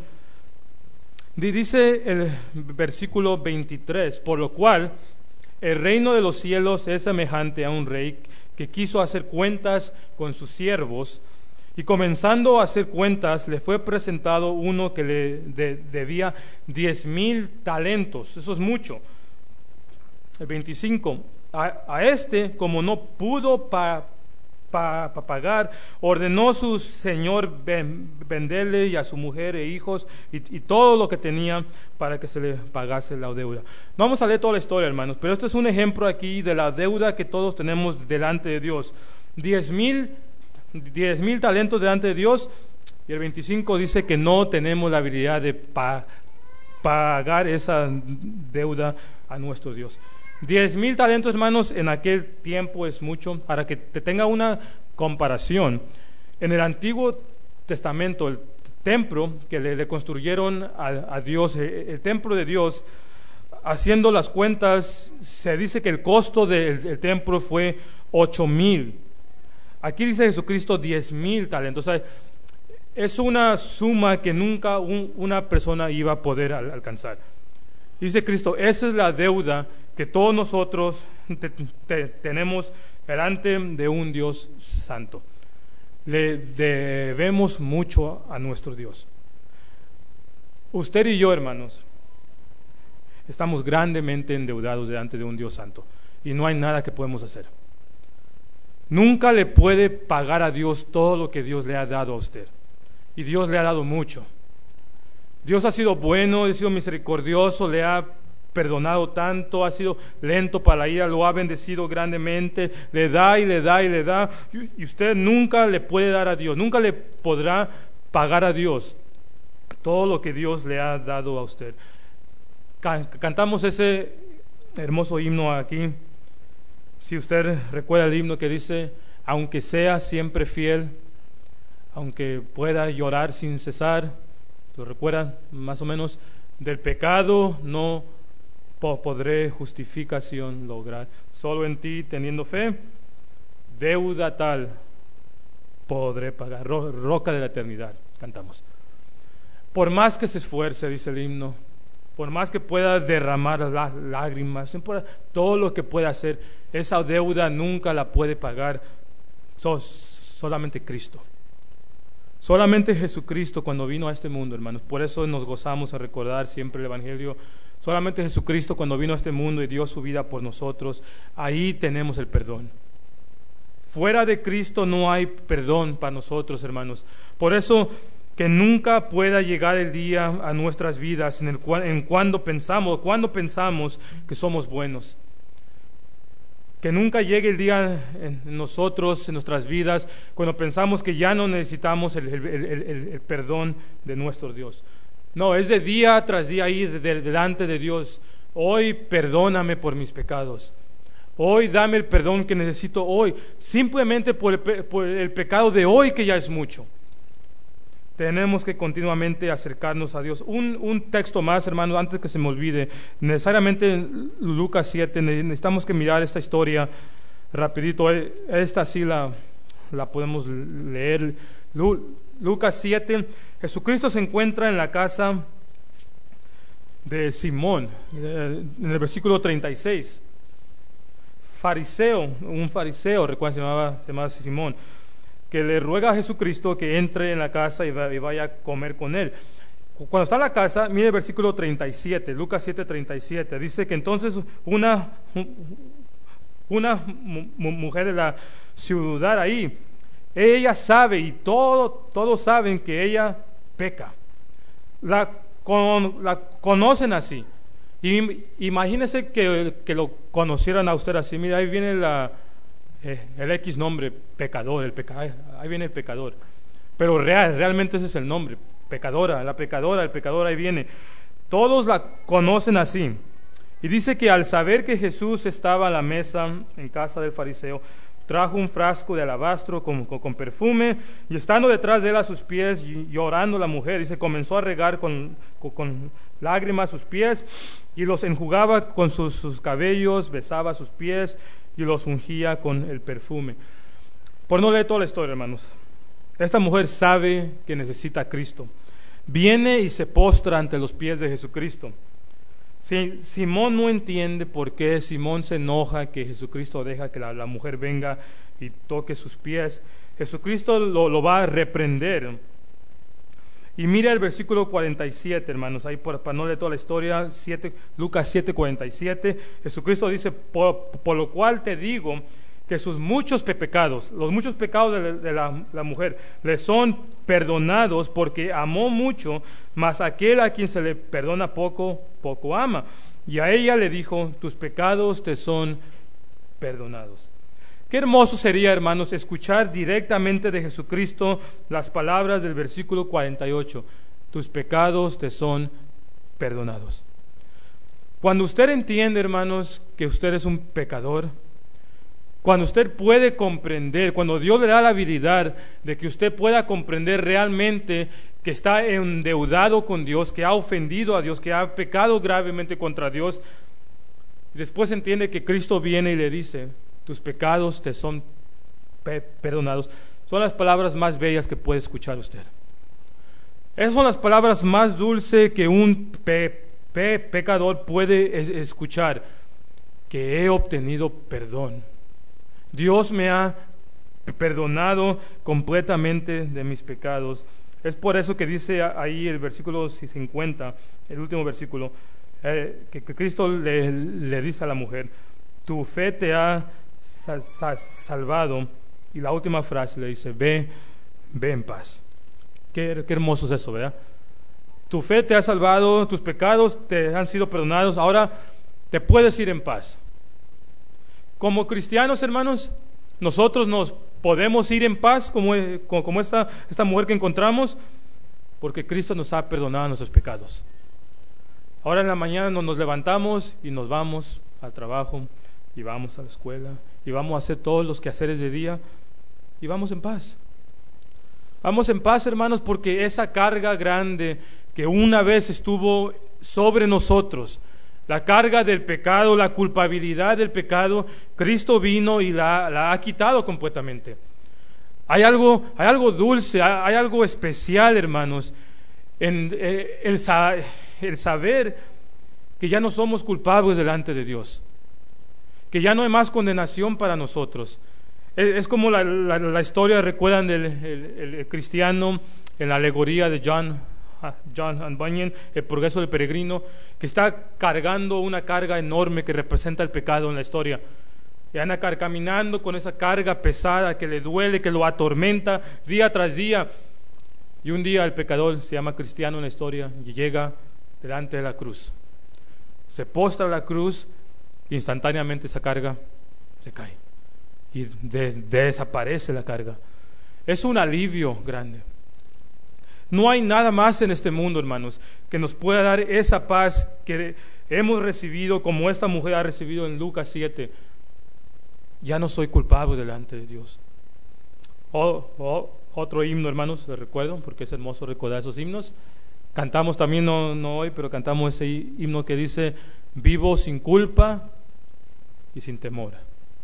Dice el versículo veintitrés, por lo cual el reino de los cielos es semejante a un rey que quiso hacer cuentas con sus siervos, y comenzando a hacer cuentas le fue presentado uno que le de, debía diez mil talentos. Eso es mucho. El veinticinco, a, a este, como no pudo pa, pa, pa pagar, ordenó su señor ven, venderle y a su mujer e hijos y, y todo lo que tenía para que se le pagase la deuda. No vamos a leer toda la historia, hermanos, pero este es un ejemplo aquí de la deuda que todos tenemos delante de Dios. Diez mil diez mil talentos delante de Dios, y el veinticinco dice que no tenemos la habilidad de pa, pagar esa deuda a nuestro Dios. Diez mil talentos, hermanos, en aquel tiempo es mucho. Para que te tenga una comparación, en el Antiguo Testamento, el templo que le, le construyeron a, a Dios, el, el templo de Dios, haciendo las cuentas, se dice que el costo del, del templo fue ocho mil. Aquí dice Jesucristo diez mil talentos. O sea, es una suma que nunca un, una persona iba a poder al, alcanzar. Dice Cristo, esa es la deuda que todos nosotros te, te, tenemos delante de un Dios santo. Le debemos mucho a nuestro Dios. Usted y yo, hermanos, estamos grandemente endeudados delante de un Dios santo y no hay nada que podemos hacer. Nunca le puede pagar a Dios todo lo que Dios le ha dado a usted. Y Dios le ha dado mucho. Dios ha sido bueno, ha sido misericordioso, le ha perdonado tanto, ha sido lento para la ira, lo ha bendecido grandemente, le da y le da y le da. Y usted nunca le puede dar a Dios, nunca le podrá pagar a Dios todo lo que Dios le ha dado a usted. Cantamos ese hermoso himno aquí. Si usted recuerda el himno que dice, aunque sea siempre fiel, aunque pueda llorar sin cesar, ¿lo recuerdan? Más o menos, del pecado no po- podré justificación lograr. Solo en ti, teniendo fe, deuda tal podré pagar. Ro- roca de la eternidad, cantamos. Por más que se esfuerce, dice el himno, por más que pueda derramar las lágrimas, todo lo que pueda hacer, esa deuda nunca la puede pagar so, solamente Cristo. Solamente Jesucristo cuando vino a este mundo, hermanos. Por eso nos gozamos a recordar siempre el Evangelio. Solamente Jesucristo cuando vino a este mundo y dio su vida por nosotros, ahí tenemos el perdón. Fuera de Cristo no hay perdón para nosotros, hermanos. Por eso que nunca pueda llegar el día a nuestras vidas en el cual, en cuando pensamos, cuando pensamos que somos buenos. Que nunca llegue el día en nosotros, en nuestras vidas, cuando pensamos que ya no necesitamos el, el, el, el, el perdón de nuestro Dios. No, es de día tras día ahí de, de, delante de Dios. Hoy perdóname por mis pecados. Hoy dame el perdón que necesito hoy, simplemente por el, por el pecado de hoy, que ya es mucho. Tenemos que continuamente acercarnos a Dios. Un, un texto más, hermano, antes que se me olvide. Necesariamente Lucas siete, necesitamos que mirar esta historia rapidito. Esta sí la, la podemos leer. Lu, Lucas siete, Jesucristo se encuentra en la casa de Simón, en el versículo treinta y seis. Fariseo, un fariseo, recuerden, se llamaba, se llamaba Simón, que le ruega a Jesucristo que entre en la casa y vaya a comer con él. Cuando está en la casa, mire el versículo treinta y siete, Lucas siete, treinta y siete, dice que entonces una, una mujer de la ciudad ahí, ella sabe, y todo, todos saben que ella peca. La, con, la conocen así. Y imagínense que, que lo conocieran a usted así. Mira, ahí viene la, eh, el X nombre, pecador, el peca, ahí viene el pecador. Pero real, realmente ese es el nombre, pecadora, la pecadora, el pecador, ahí viene. Todos la conocen así. Y dice que al saber que Jesús estaba a la mesa en casa del fariseo, trajo un frasco de alabastro con, con, con perfume, y estando detrás de él a sus pies, llorando la mujer, y se comenzó a regar con, con, con lágrimas sus pies, y los enjugaba con sus, sus cabellos, besaba sus pies, y los ungía con el perfume. Por no leer toda la historia, hermanos, esta mujer sabe que necesita a Cristo. Viene y se postra ante los pies de Jesucristo. Si Simón no entiende por qué Simón se enoja que Jesucristo deja que la, la mujer venga y toque sus pies. Jesucristo lo, lo va a reprender. Y mira el versículo cuarenta y siete, hermanos, ahí por, para no leer toda la historia, siete, Lucas siete, cuarenta y siete. Jesucristo dice, por, por lo cual te digo que sus muchos pecados, los muchos pecados de, de la, la mujer, le son perdonados porque amó mucho, mas aquel a quien se le perdona poco, poco ama. Y a ella le dijo, tus pecados te son perdonados. Qué hermoso sería, hermanos, escuchar directamente de Jesucristo las palabras del versículo cuarenta y ocho, tus pecados te son perdonados. Cuando usted entiende, hermanos, que usted es un pecador, cuando usted puede comprender, cuando Dios le da la habilidad de que usted pueda comprender realmente que está endeudado con Dios, que ha ofendido a Dios, que ha pecado gravemente contra Dios, después entiende que Cristo viene y le dice, tus pecados te son pe- perdonados. Son las palabras más bellas que puede escuchar usted. Esas son las palabras más dulces que un pe- pe- pecador puede es- escuchar, que he obtenido perdón. Dios me ha perdonado completamente de mis pecados. Es por eso que dice ahí el versículo cincuenta, el último versículo, eh, que, que Cristo le, le dice a la mujer, tu fe te ha sa- sa- salvado. Y la última frase le dice, ve, ve en paz. Qué, qué hermoso es eso, ¿verdad? Tu fe te ha salvado, tus pecados te han sido perdonados, ahora te puedes ir en paz. Como cristianos, hermanos, nosotros nos podemos ir en paz como, como esta, esta mujer que encontramos, porque Cristo nos ha perdonado nuestros pecados. Ahora en la mañana nos, nos levantamos y nos vamos al trabajo, y vamos a la escuela, y vamos a hacer todos los quehaceres de día, y vamos en paz. Vamos en paz, hermanos, porque esa carga grande que una vez estuvo sobre nosotros, la carga del pecado, la culpabilidad del pecado, Cristo vino y la, la ha quitado completamente. Hay algo, hay algo dulce, hay, hay algo especial, hermanos, en eh, el, el saber que ya no somos culpables delante de Dios, que ya no hay más condenación para nosotros. Es, es como la, la, la historia, recuerdan del el, el cristiano en la alegoría de John John Bunyan, el progreso del peregrino, que está cargando una carga enorme que representa el pecado en la historia, y anda caminando con esa carga pesada que le duele, que lo atormenta día tras día, y un día el pecador, se llama cristiano en la historia, y llega delante de la cruz, se postra a la cruz, instantáneamente esa carga se cae y de, de desaparece la carga. Es un alivio grande. No hay nada más en este mundo, hermanos, que nos pueda dar esa paz que hemos recibido, como esta mujer ha recibido en Lucas siete. Ya no soy culpable delante de Dios. O, o, otro himno, hermanos, les recuerdo, porque es hermoso recordar esos himnos. Cantamos también, no, no hoy, pero cantamos ese himno que dice: vivo sin culpa y sin temor.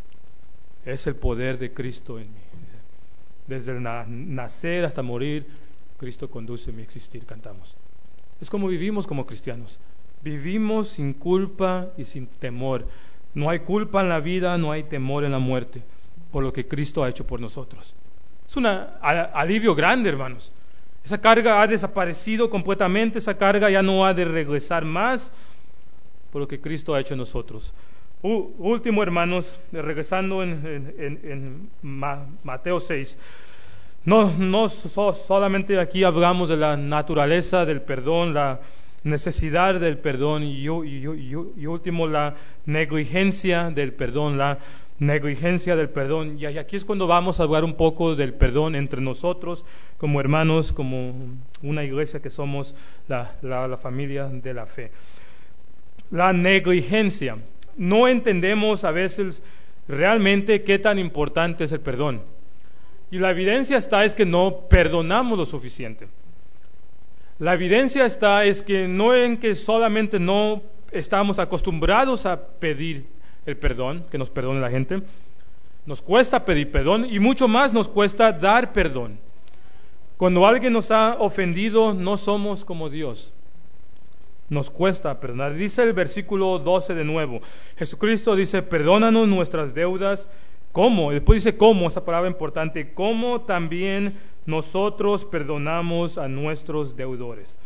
Es el poder de Cristo en mí. Desde el na- nacer hasta morir, Cristo conduce mi existir, cantamos. Es como vivimos como cristianos. Vivimos sin culpa y sin temor. No hay culpa en la vida, no hay temor en la muerte, por lo que Cristo ha hecho por nosotros. Es un alivio grande, hermanos. Esa carga ha desaparecido completamente, esa carga ya no ha de regresar más, por lo que Cristo ha hecho en nosotros. U- último, hermanos, regresando en, en, en, en Ma- Mateo seis. No, no so, solamente aquí hablamos de la naturaleza del perdón, la necesidad del perdón y, y, y, y último, la negligencia del perdón, la negligencia del perdón. Y aquí es cuando vamos a hablar un poco del perdón entre nosotros, como hermanos, como una iglesia que somos la, la, la familia de la fe. La negligencia. No entendemos a veces realmente qué tan importante es el perdón. Y la evidencia está es que no perdonamos lo suficiente. La evidencia está es que no en que solamente no estamos acostumbrados a pedir el perdón, que nos perdone la gente. Nos cuesta pedir perdón y mucho más nos cuesta dar perdón. Cuando alguien nos ha ofendido, no somos como Dios. Nos cuesta perdonar. Dice el versículo doce de nuevo. Jesucristo dice: perdónanos nuestras deudas. ¿Cómo? Después dice cómo, esa palabra importante. Como también nosotros perdonamos a nuestros deudores.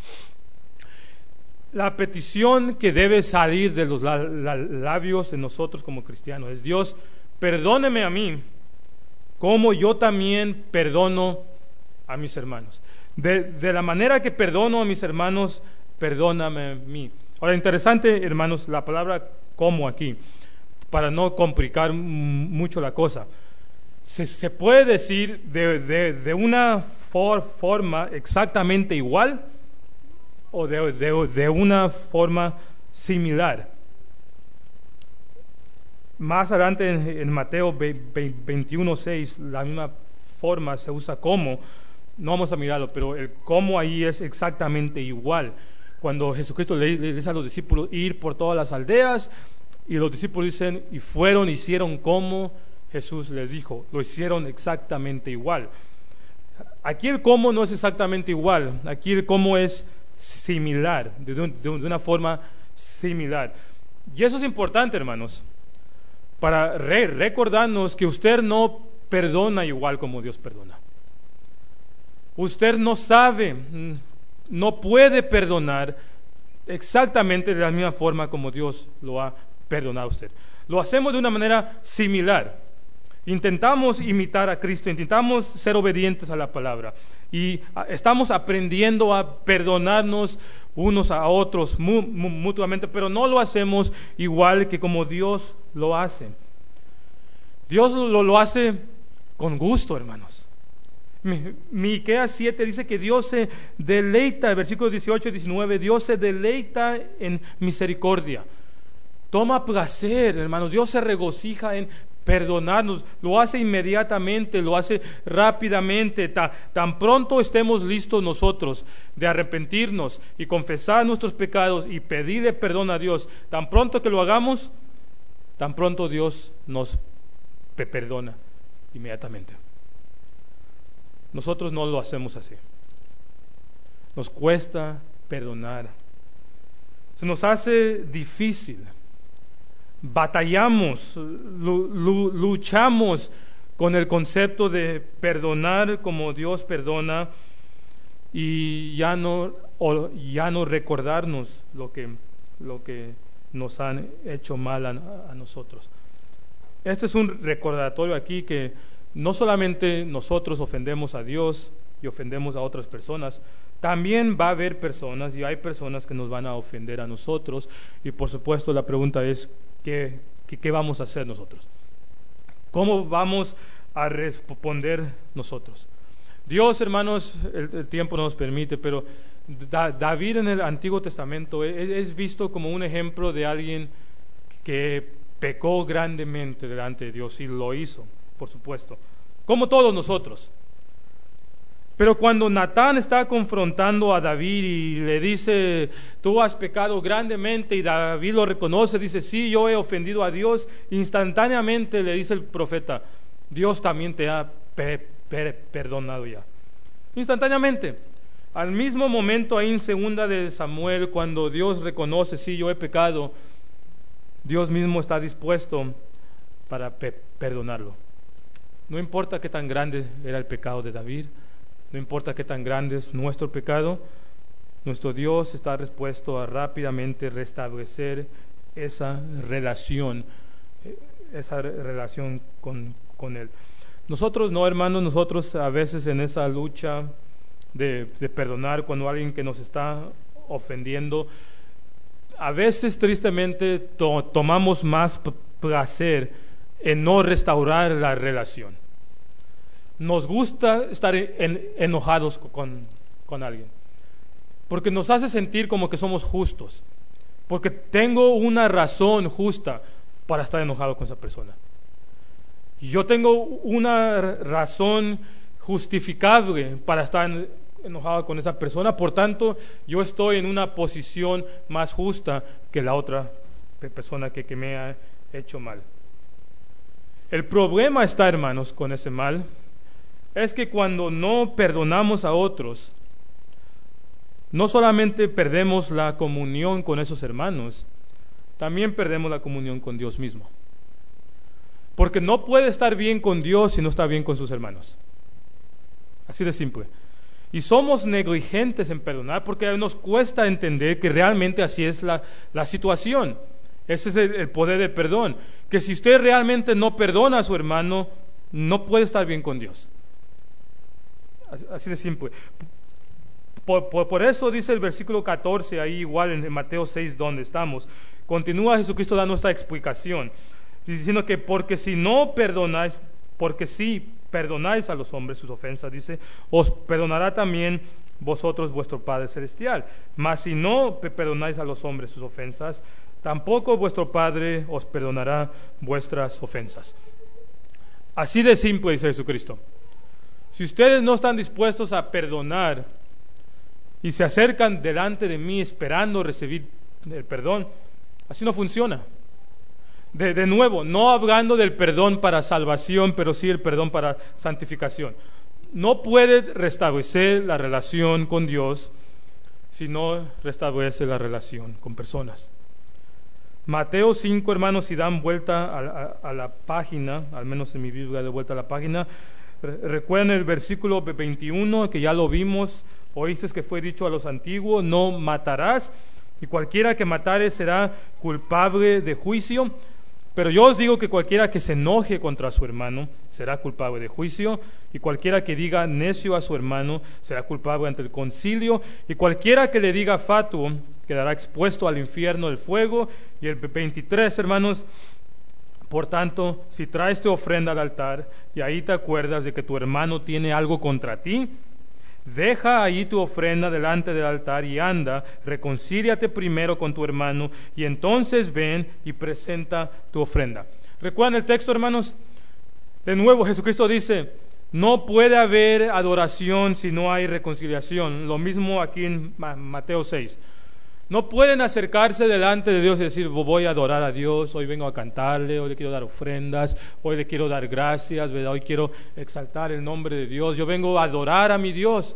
La petición que debe salir de los labios de nosotros como cristianos es: Dios, perdóneme a mí, como yo también perdono a mis hermanos. De, de la manera que perdono a mis hermanos, perdóname a mí. Ahora, interesante, hermanos, la palabra como aquí, para no complicar mucho la cosa. Se, se puede decir de, de, de una for, forma exactamente igual o de, de, de una forma similar. Más adelante en, en Mateo veintiuno seis, la misma forma se usa como. No vamos a mirarlo, pero el cómo ahí es exactamente igual. Cuando Jesucristo le, le dice a los discípulos ir por todas las aldeas, y los discípulos dicen, y fueron, hicieron como Jesús les dijo, lo hicieron exactamente igual. Aquí el cómo no es exactamente igual, aquí el cómo es similar, de, un, de una forma similar. Y eso es importante, hermanos, para re, recordarnos que usted no perdona igual como Dios perdona. Usted no sabe, no puede perdonar exactamente de la misma forma como Dios lo ha perdonado a usted. Lo hacemos de una manera similar. Intentamos imitar a Cristo, intentamos ser obedientes a la palabra y estamos aprendiendo a perdonarnos unos a otros mutuamente, pero no lo hacemos igual que como Dios lo hace. Dios lo, lo hace con gusto, hermanos. Miqueas siete dice que Dios se deleita, versículos dieciocho y diecinueve, Dios se deleita en misericordia. Toma placer, hermanos. Dios se regocija en perdonarnos. Lo hace inmediatamente, lo hace rápidamente. Ta, tan pronto estemos listos nosotros de arrepentirnos y confesar nuestros pecados y pedirle perdón a Dios, tan pronto que lo hagamos, tan pronto Dios nos perdona inmediatamente. Nosotros no lo hacemos así. Nos cuesta perdonar. Se nos hace difícil. Batallamos, luchamos con el concepto de perdonar como Dios perdona y ya no, o ya no recordarnos lo que, lo que nos han hecho mal a, a nosotros. Este es un recordatorio aquí que no solamente nosotros ofendemos a Dios y ofendemos a otras personas, también va a haber personas y hay personas que nos van a ofender a nosotros y por supuesto la pregunta es ¿qué, qué, qué vamos a hacer nosotros? ¿Cómo vamos a responder nosotros? Dios, hermanos, el, el tiempo no nos permite, pero da, David en el Antiguo Testamento es, es visto como un ejemplo de alguien que pecó grandemente delante de Dios, y lo hizo, por supuesto, como todos nosotros. Pero cuando Natán está confrontando a David y le dice, tú has pecado grandemente, y David lo reconoce, dice, sí, yo he ofendido a Dios, instantáneamente le dice el profeta, Dios también te ha pe pe perdonado ya. Instantáneamente. Al mismo momento, ahí en segunda de Samuel, cuando Dios reconoce, sí, yo he pecado, Dios mismo está dispuesto para pe perdonarlo. No importa qué tan grande era el pecado de David, no importa qué tan grande es nuestro pecado, nuestro Dios está dispuesto a rápidamente restablecer esa relación, esa relación con, con Él. Nosotros no, hermanos, nosotros a veces en esa lucha de, de perdonar cuando alguien que nos está ofendiendo, a veces tristemente to, tomamos más placer en no restaurar la relación. Nos gusta estar en, enojados con, con alguien, porque nos hace sentir como que somos justos, porque tengo una razón justa para estar enojado con esa persona. Yo tengo una razón justificable para estar enojado con esa persona, por tanto, yo estoy en una posición más justa que la otra persona que, que me ha hecho mal. El problema está, hermanos, con ese mal, es que cuando no perdonamos a otros, no solamente perdemos la comunión con esos hermanos, también perdemos la comunión con Dios mismo. Porque no puede estar bien con Dios si no está bien con sus hermanos. Así de simple. Y somos negligentes en perdonar porque nos cuesta entender que realmente así es la, la situación. Ese es el, el poder del perdón. Que si usted realmente no perdona a su hermano, no puede estar bien con Dios. Así de simple. Por, por, por eso dice el versículo catorce, ahí igual en Mateo seis donde estamos, continúa Jesucristo dando esta explicación, diciendo que porque si no perdonáis, porque si perdonáis a los hombres sus ofensas, dice, os perdonará también vosotros vuestro Padre Celestial. Mas si no perdonáis a los hombres sus ofensas, tampoco vuestro Padre os perdonará vuestras ofensas. Así de simple dice Jesucristo. Si ustedes no están dispuestos a perdonar y se acercan delante de mí esperando recibir el perdón, así no funciona. De, de nuevo, no hablando del perdón para salvación, pero sí el perdón para santificación. No puede restablecer la relación con Dios si no restablece la relación con personas. Mateo cinco, hermanos, si dan vuelta a, a, a la página, al menos en mi Biblia de vuelta a la página, recuerden el versículo veintiuno, que ya lo vimos, oíste que fue dicho a los antiguos, no matarás, y cualquiera que matare será culpable de juicio. Pero yo os digo que cualquiera que se enoje contra su hermano será culpable de juicio, y cualquiera que diga necio a su hermano será culpable ante el concilio, y cualquiera que le diga fatuo quedará expuesto al infierno del fuego. Y el veintitrés, hermanos, por tanto, si traes tu ofrenda al altar y ahí te acuerdas de que tu hermano tiene algo contra ti, deja ahí tu ofrenda delante del altar y anda, reconcíliate primero con tu hermano y entonces ven y presenta tu ofrenda. ¿Recuerdan el texto, hermanos? De nuevo Jesucristo dice, no puede haber adoración si no hay reconciliación. Lo mismo aquí en Mateo seis. No pueden acercarse delante de Dios y decir, voy a adorar a Dios, hoy vengo a cantarle, hoy le quiero dar ofrendas, hoy le quiero dar gracias, ¿verdad? Hoy quiero exaltar el nombre de Dios, yo vengo a adorar a mi Dios.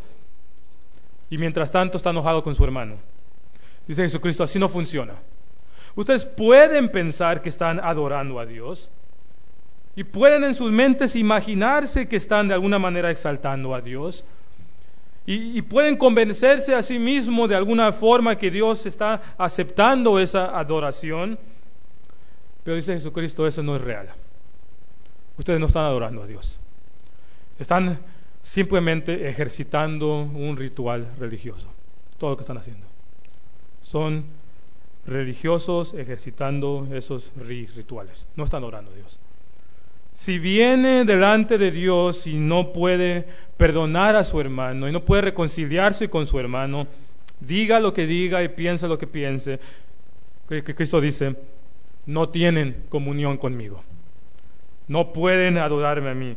Y mientras tanto está enojado con su hermano. Dice Jesucristo, así no funciona. Ustedes pueden pensar que están adorando a Dios y pueden en sus mentes imaginarse que están de alguna manera exaltando a Dios. Y, y pueden convencerse a sí mismos de alguna forma que Dios está aceptando esa adoración. Pero dice Jesucristo, eso no es real. Ustedes no están adorando a Dios. Están simplemente ejercitando un ritual religioso. Todo lo que están haciendo. Son religiosos ejercitando esos rituales. No están adorando a Dios. Si viene delante de Dios y no puede perdonar a su hermano y no puede reconciliarse con su hermano, diga lo que diga y piense lo que piense, que Cristo dice, no tienen comunión conmigo. No pueden adorarme a mí.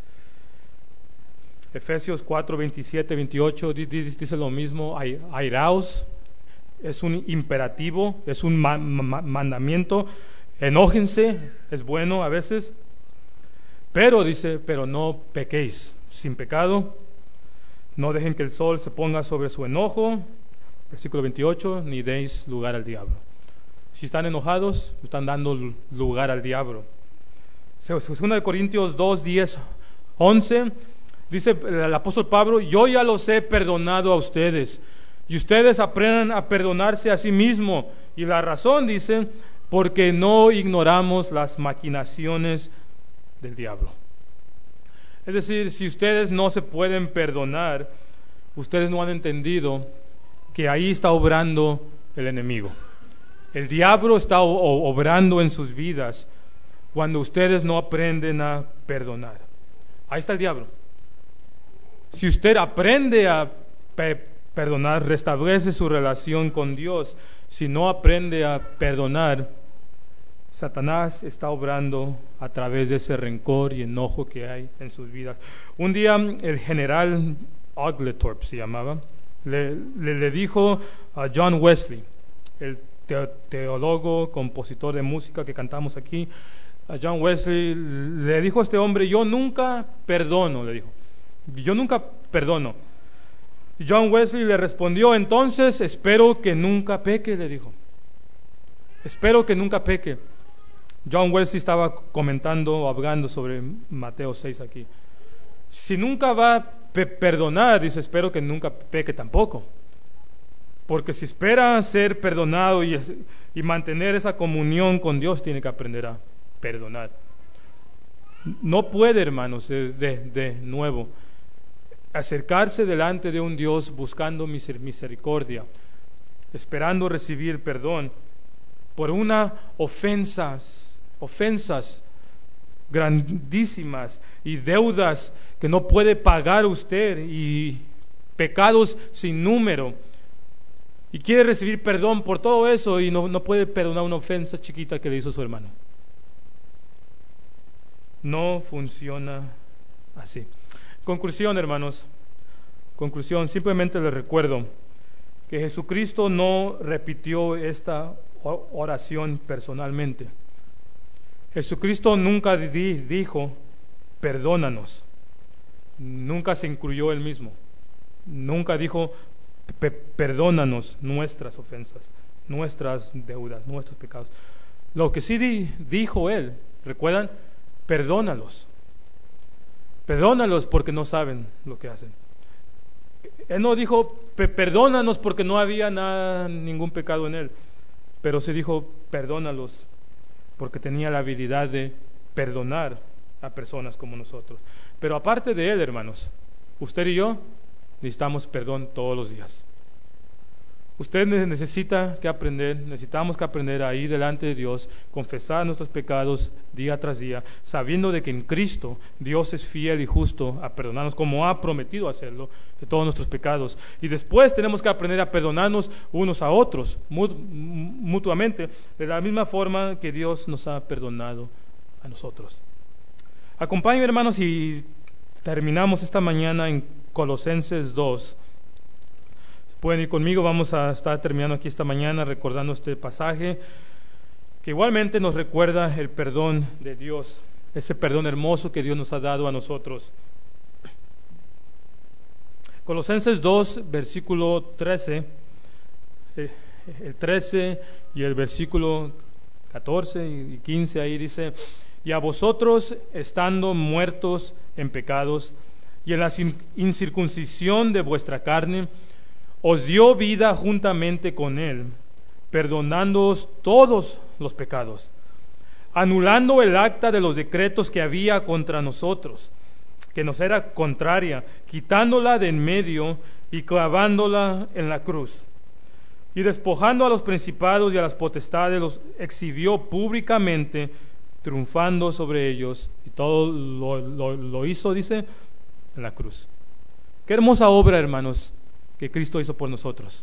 Efesios cuatro, veintisiete, veintiocho dice lo mismo. Airaos es un imperativo, es un ma- ma- mandamiento. Enójense, es bueno a veces. Pero dice, pero no pequéis sin pecado. No dejen que el sol se ponga sobre su enojo. Versículo veintiocho, ni deis lugar al diablo. Si están enojados, están dando lugar al diablo. Segunda de Corintios dos, diez, once, dice el apóstol Pablo, yo ya los he perdonado a ustedes, y ustedes aprendan a perdonarse a sí mismos. Y la razón, dice, porque no ignoramos las maquinaciones del diablo. Es decir, si ustedes no se pueden perdonar, ustedes no han entendido que ahí está obrando el enemigo. El diablo está obrando en sus vidas cuando ustedes no aprenden a perdonar. Ahí está el diablo. Si usted aprende a pe- perdonar, restablece su relación con Dios. Si no aprende a perdonar, Satanás está obrando a través de ese rencor y enojo que hay en sus vidas. Un día el general Oglethorpe se llamaba, le, le, le dijo a John Wesley, el te, teólogo, compositor de música que cantamos aquí, a John Wesley, le dijo a este hombre, yo nunca perdono, le dijo, yo nunca perdono. John Wesley le respondió, entonces espero que nunca peque, le dijo, espero que nunca peque. John Wesley estaba comentando o hablando sobre Mateo seis aquí. Si nunca va a pe- perdonar, dice, espero que nunca peque tampoco. Porque si espera ser perdonado y, y mantener esa comunión con Dios, tiene que aprender a perdonar. No puede, hermanos, de, de nuevo, acercarse delante de un Dios buscando misericordia, esperando recibir perdón por una ofensas, ofensas grandísimas y deudas que no puede pagar usted y pecados sin número, y quiere recibir perdón por todo eso y no, no puede perdonar una ofensa chiquita que le hizo su hermano. No funciona así. Conclusión, hermanos, conclusión, simplemente les recuerdo que Jesucristo no repitió esta oración personalmente. Jesucristo nunca di, dijo, perdónanos. Nunca se incluyó él mismo. Nunca dijo, perdónanos nuestras ofensas, nuestras deudas, nuestros pecados. Lo que sí di, dijo él, ¿recuerdan? Perdónalos. Perdónalos porque no saben lo que hacen. Él no dijo, perdónanos porque no había nada, ningún pecado en él, pero sí dijo, perdónalos porque tenía la habilidad de perdonar a personas como nosotros. Pero aparte de él, hermanos, usted y yo necesitamos perdón todos los días. Usted necesita que aprender, necesitamos que aprender a ir delante de Dios, confesar nuestros pecados día tras día, sabiendo de que en Cristo Dios es fiel y justo a perdonarnos como ha prometido hacerlo de todos nuestros pecados. Y después tenemos que aprender a perdonarnos unos a otros mutuamente, de la misma forma que Dios nos ha perdonado a nosotros. Acompáñenme, hermanos, y terminamos esta mañana en Colosenses dos. Pueden ir conmigo, vamos a estar terminando aquí esta mañana recordando este pasaje que igualmente nos recuerda el perdón de Dios, ese perdón hermoso que Dios nos ha dado a nosotros. Colosenses dos, versículo trece, eh, el trece y el versículo catorce y quince, ahí dice, y a vosotros estando muertos en pecados y en la incircuncisión de vuestra carne, os dio vida juntamente con él, perdonándoos todos los pecados, anulando el acta de los decretos que había contra nosotros, que nos era contraria, quitándola de en medio y clavándola en la cruz. Y despojando a los principados y a las potestades, los exhibió públicamente, triunfando sobre ellos, y todo lo, lo, lo hizo, dice, en la cruz. Qué hermosa obra, hermanos, que Cristo hizo por nosotros.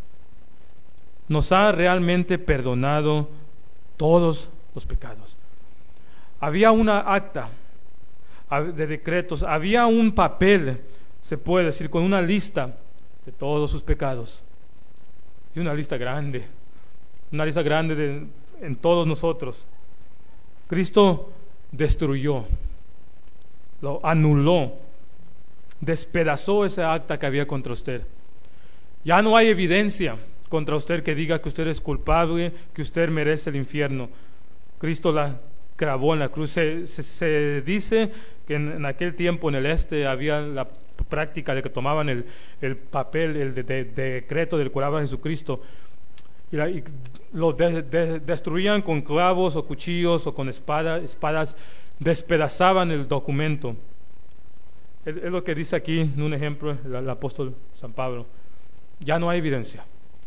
Nos ha realmente perdonado todos los pecados. Había una acta de decretos, había un papel, se puede decir, con una lista de todos sus pecados. Y una lista grande, una lista grande de, en todos nosotros. Cristo destruyó, lo anuló, despedazó esa acta que había contra usted. Ya no hay evidencia contra usted que diga que usted es culpable, que usted merece el infierno. Cristo la clavó en la cruz. Se, se, se dice que en, en aquel tiempo en el este había la práctica de que tomaban el, el papel, el de, de, de decreto del cual habla Jesucristo, y, la, y lo de, de, destruían con clavos o cuchillos o con espada, espadas, despedazaban el documento. Es, es lo que dice aquí en un ejemplo el, el apóstol San Pablo. Ya no hay evidencia.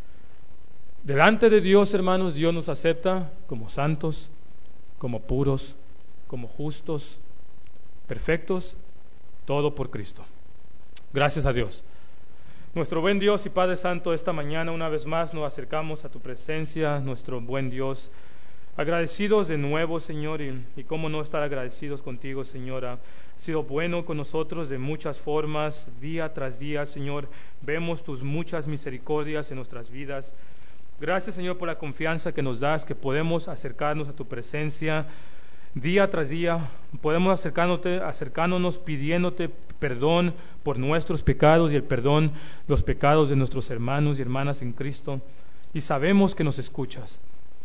Delante de Dios, hermanos, Dios nos acepta como santos, como puros, como justos, perfectos, todo por Cristo. Gracias a Dios. Nuestro buen Dios y Padre Santo, esta mañana una vez más nos acercamos a tu presencia, nuestro buen Dios, agradecidos de nuevo, Señor, y, y cómo no estar agradecidos contigo, Señor. Ha sido bueno con nosotros de muchas formas, día tras día, Señor. Vemos tus muchas misericordias en nuestras vidas. Gracias, Señor, por la confianza que nos das, que podemos acercarnos a tu presencia día tras día. Podemos acercándote, acercándonos pidiéndote perdón por nuestros pecados y el perdón los pecados de nuestros hermanos y hermanas en Cristo. Y sabemos que nos escuchas.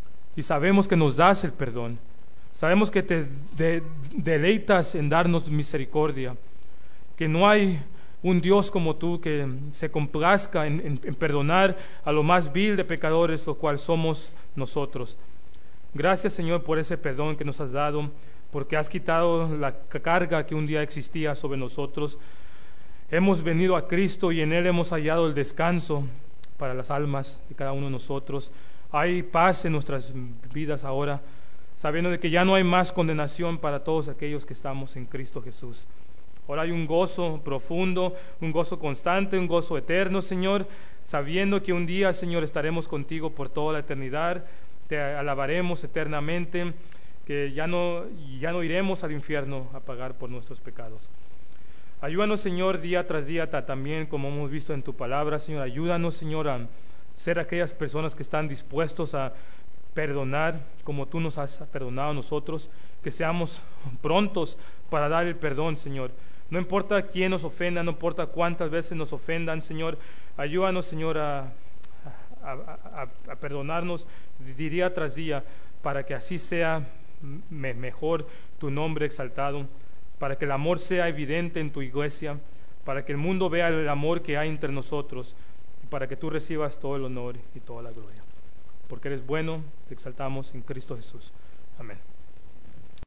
Y sabemos que nos das el perdón. Sabemos que te de, deleitas en darnos misericordia. Que no hay un Dios como tú que se complazca en, en, en perdonar a lo más vil de pecadores, lo cual somos nosotros. Gracias, Señor, por ese perdón que nos has dado, porque has quitado la carga que un día existía sobre nosotros. Hemos venido a Cristo y en Él hemos hallado el descanso para las almas de cada uno de nosotros. Hay paz en nuestras vidas ahora, sabiendo de que ya no hay más condenación para todos aquellos que estamos en Cristo Jesús. Ahora hay un gozo profundo, un gozo constante, un gozo eterno, Señor, sabiendo que un día, Señor, estaremos contigo por toda la eternidad. Te alabaremos eternamente, que ya no, ya no iremos al infierno a pagar por nuestros pecados. Ayúdanos, Señor, día tras día, también como hemos visto en tu palabra, Señor. Ayúdanos, Señor, a ser aquellas personas que están dispuestos a perdonar como tú nos has perdonado a nosotros, que seamos prontos para dar el perdón, Señor. No importa quién nos ofenda, no importa cuántas veces nos ofendan, Señor. Ayúdanos, Señor, a, a, a, a perdonarnos día tras día, para que así sea me, mejor tu nombre exaltado, para que el amor sea evidente en tu iglesia, para que el mundo vea el amor que hay entre nosotros, y para que tú recibas todo el honor y toda la gloria. Porque eres bueno, te exaltamos en Cristo Jesús. Amén.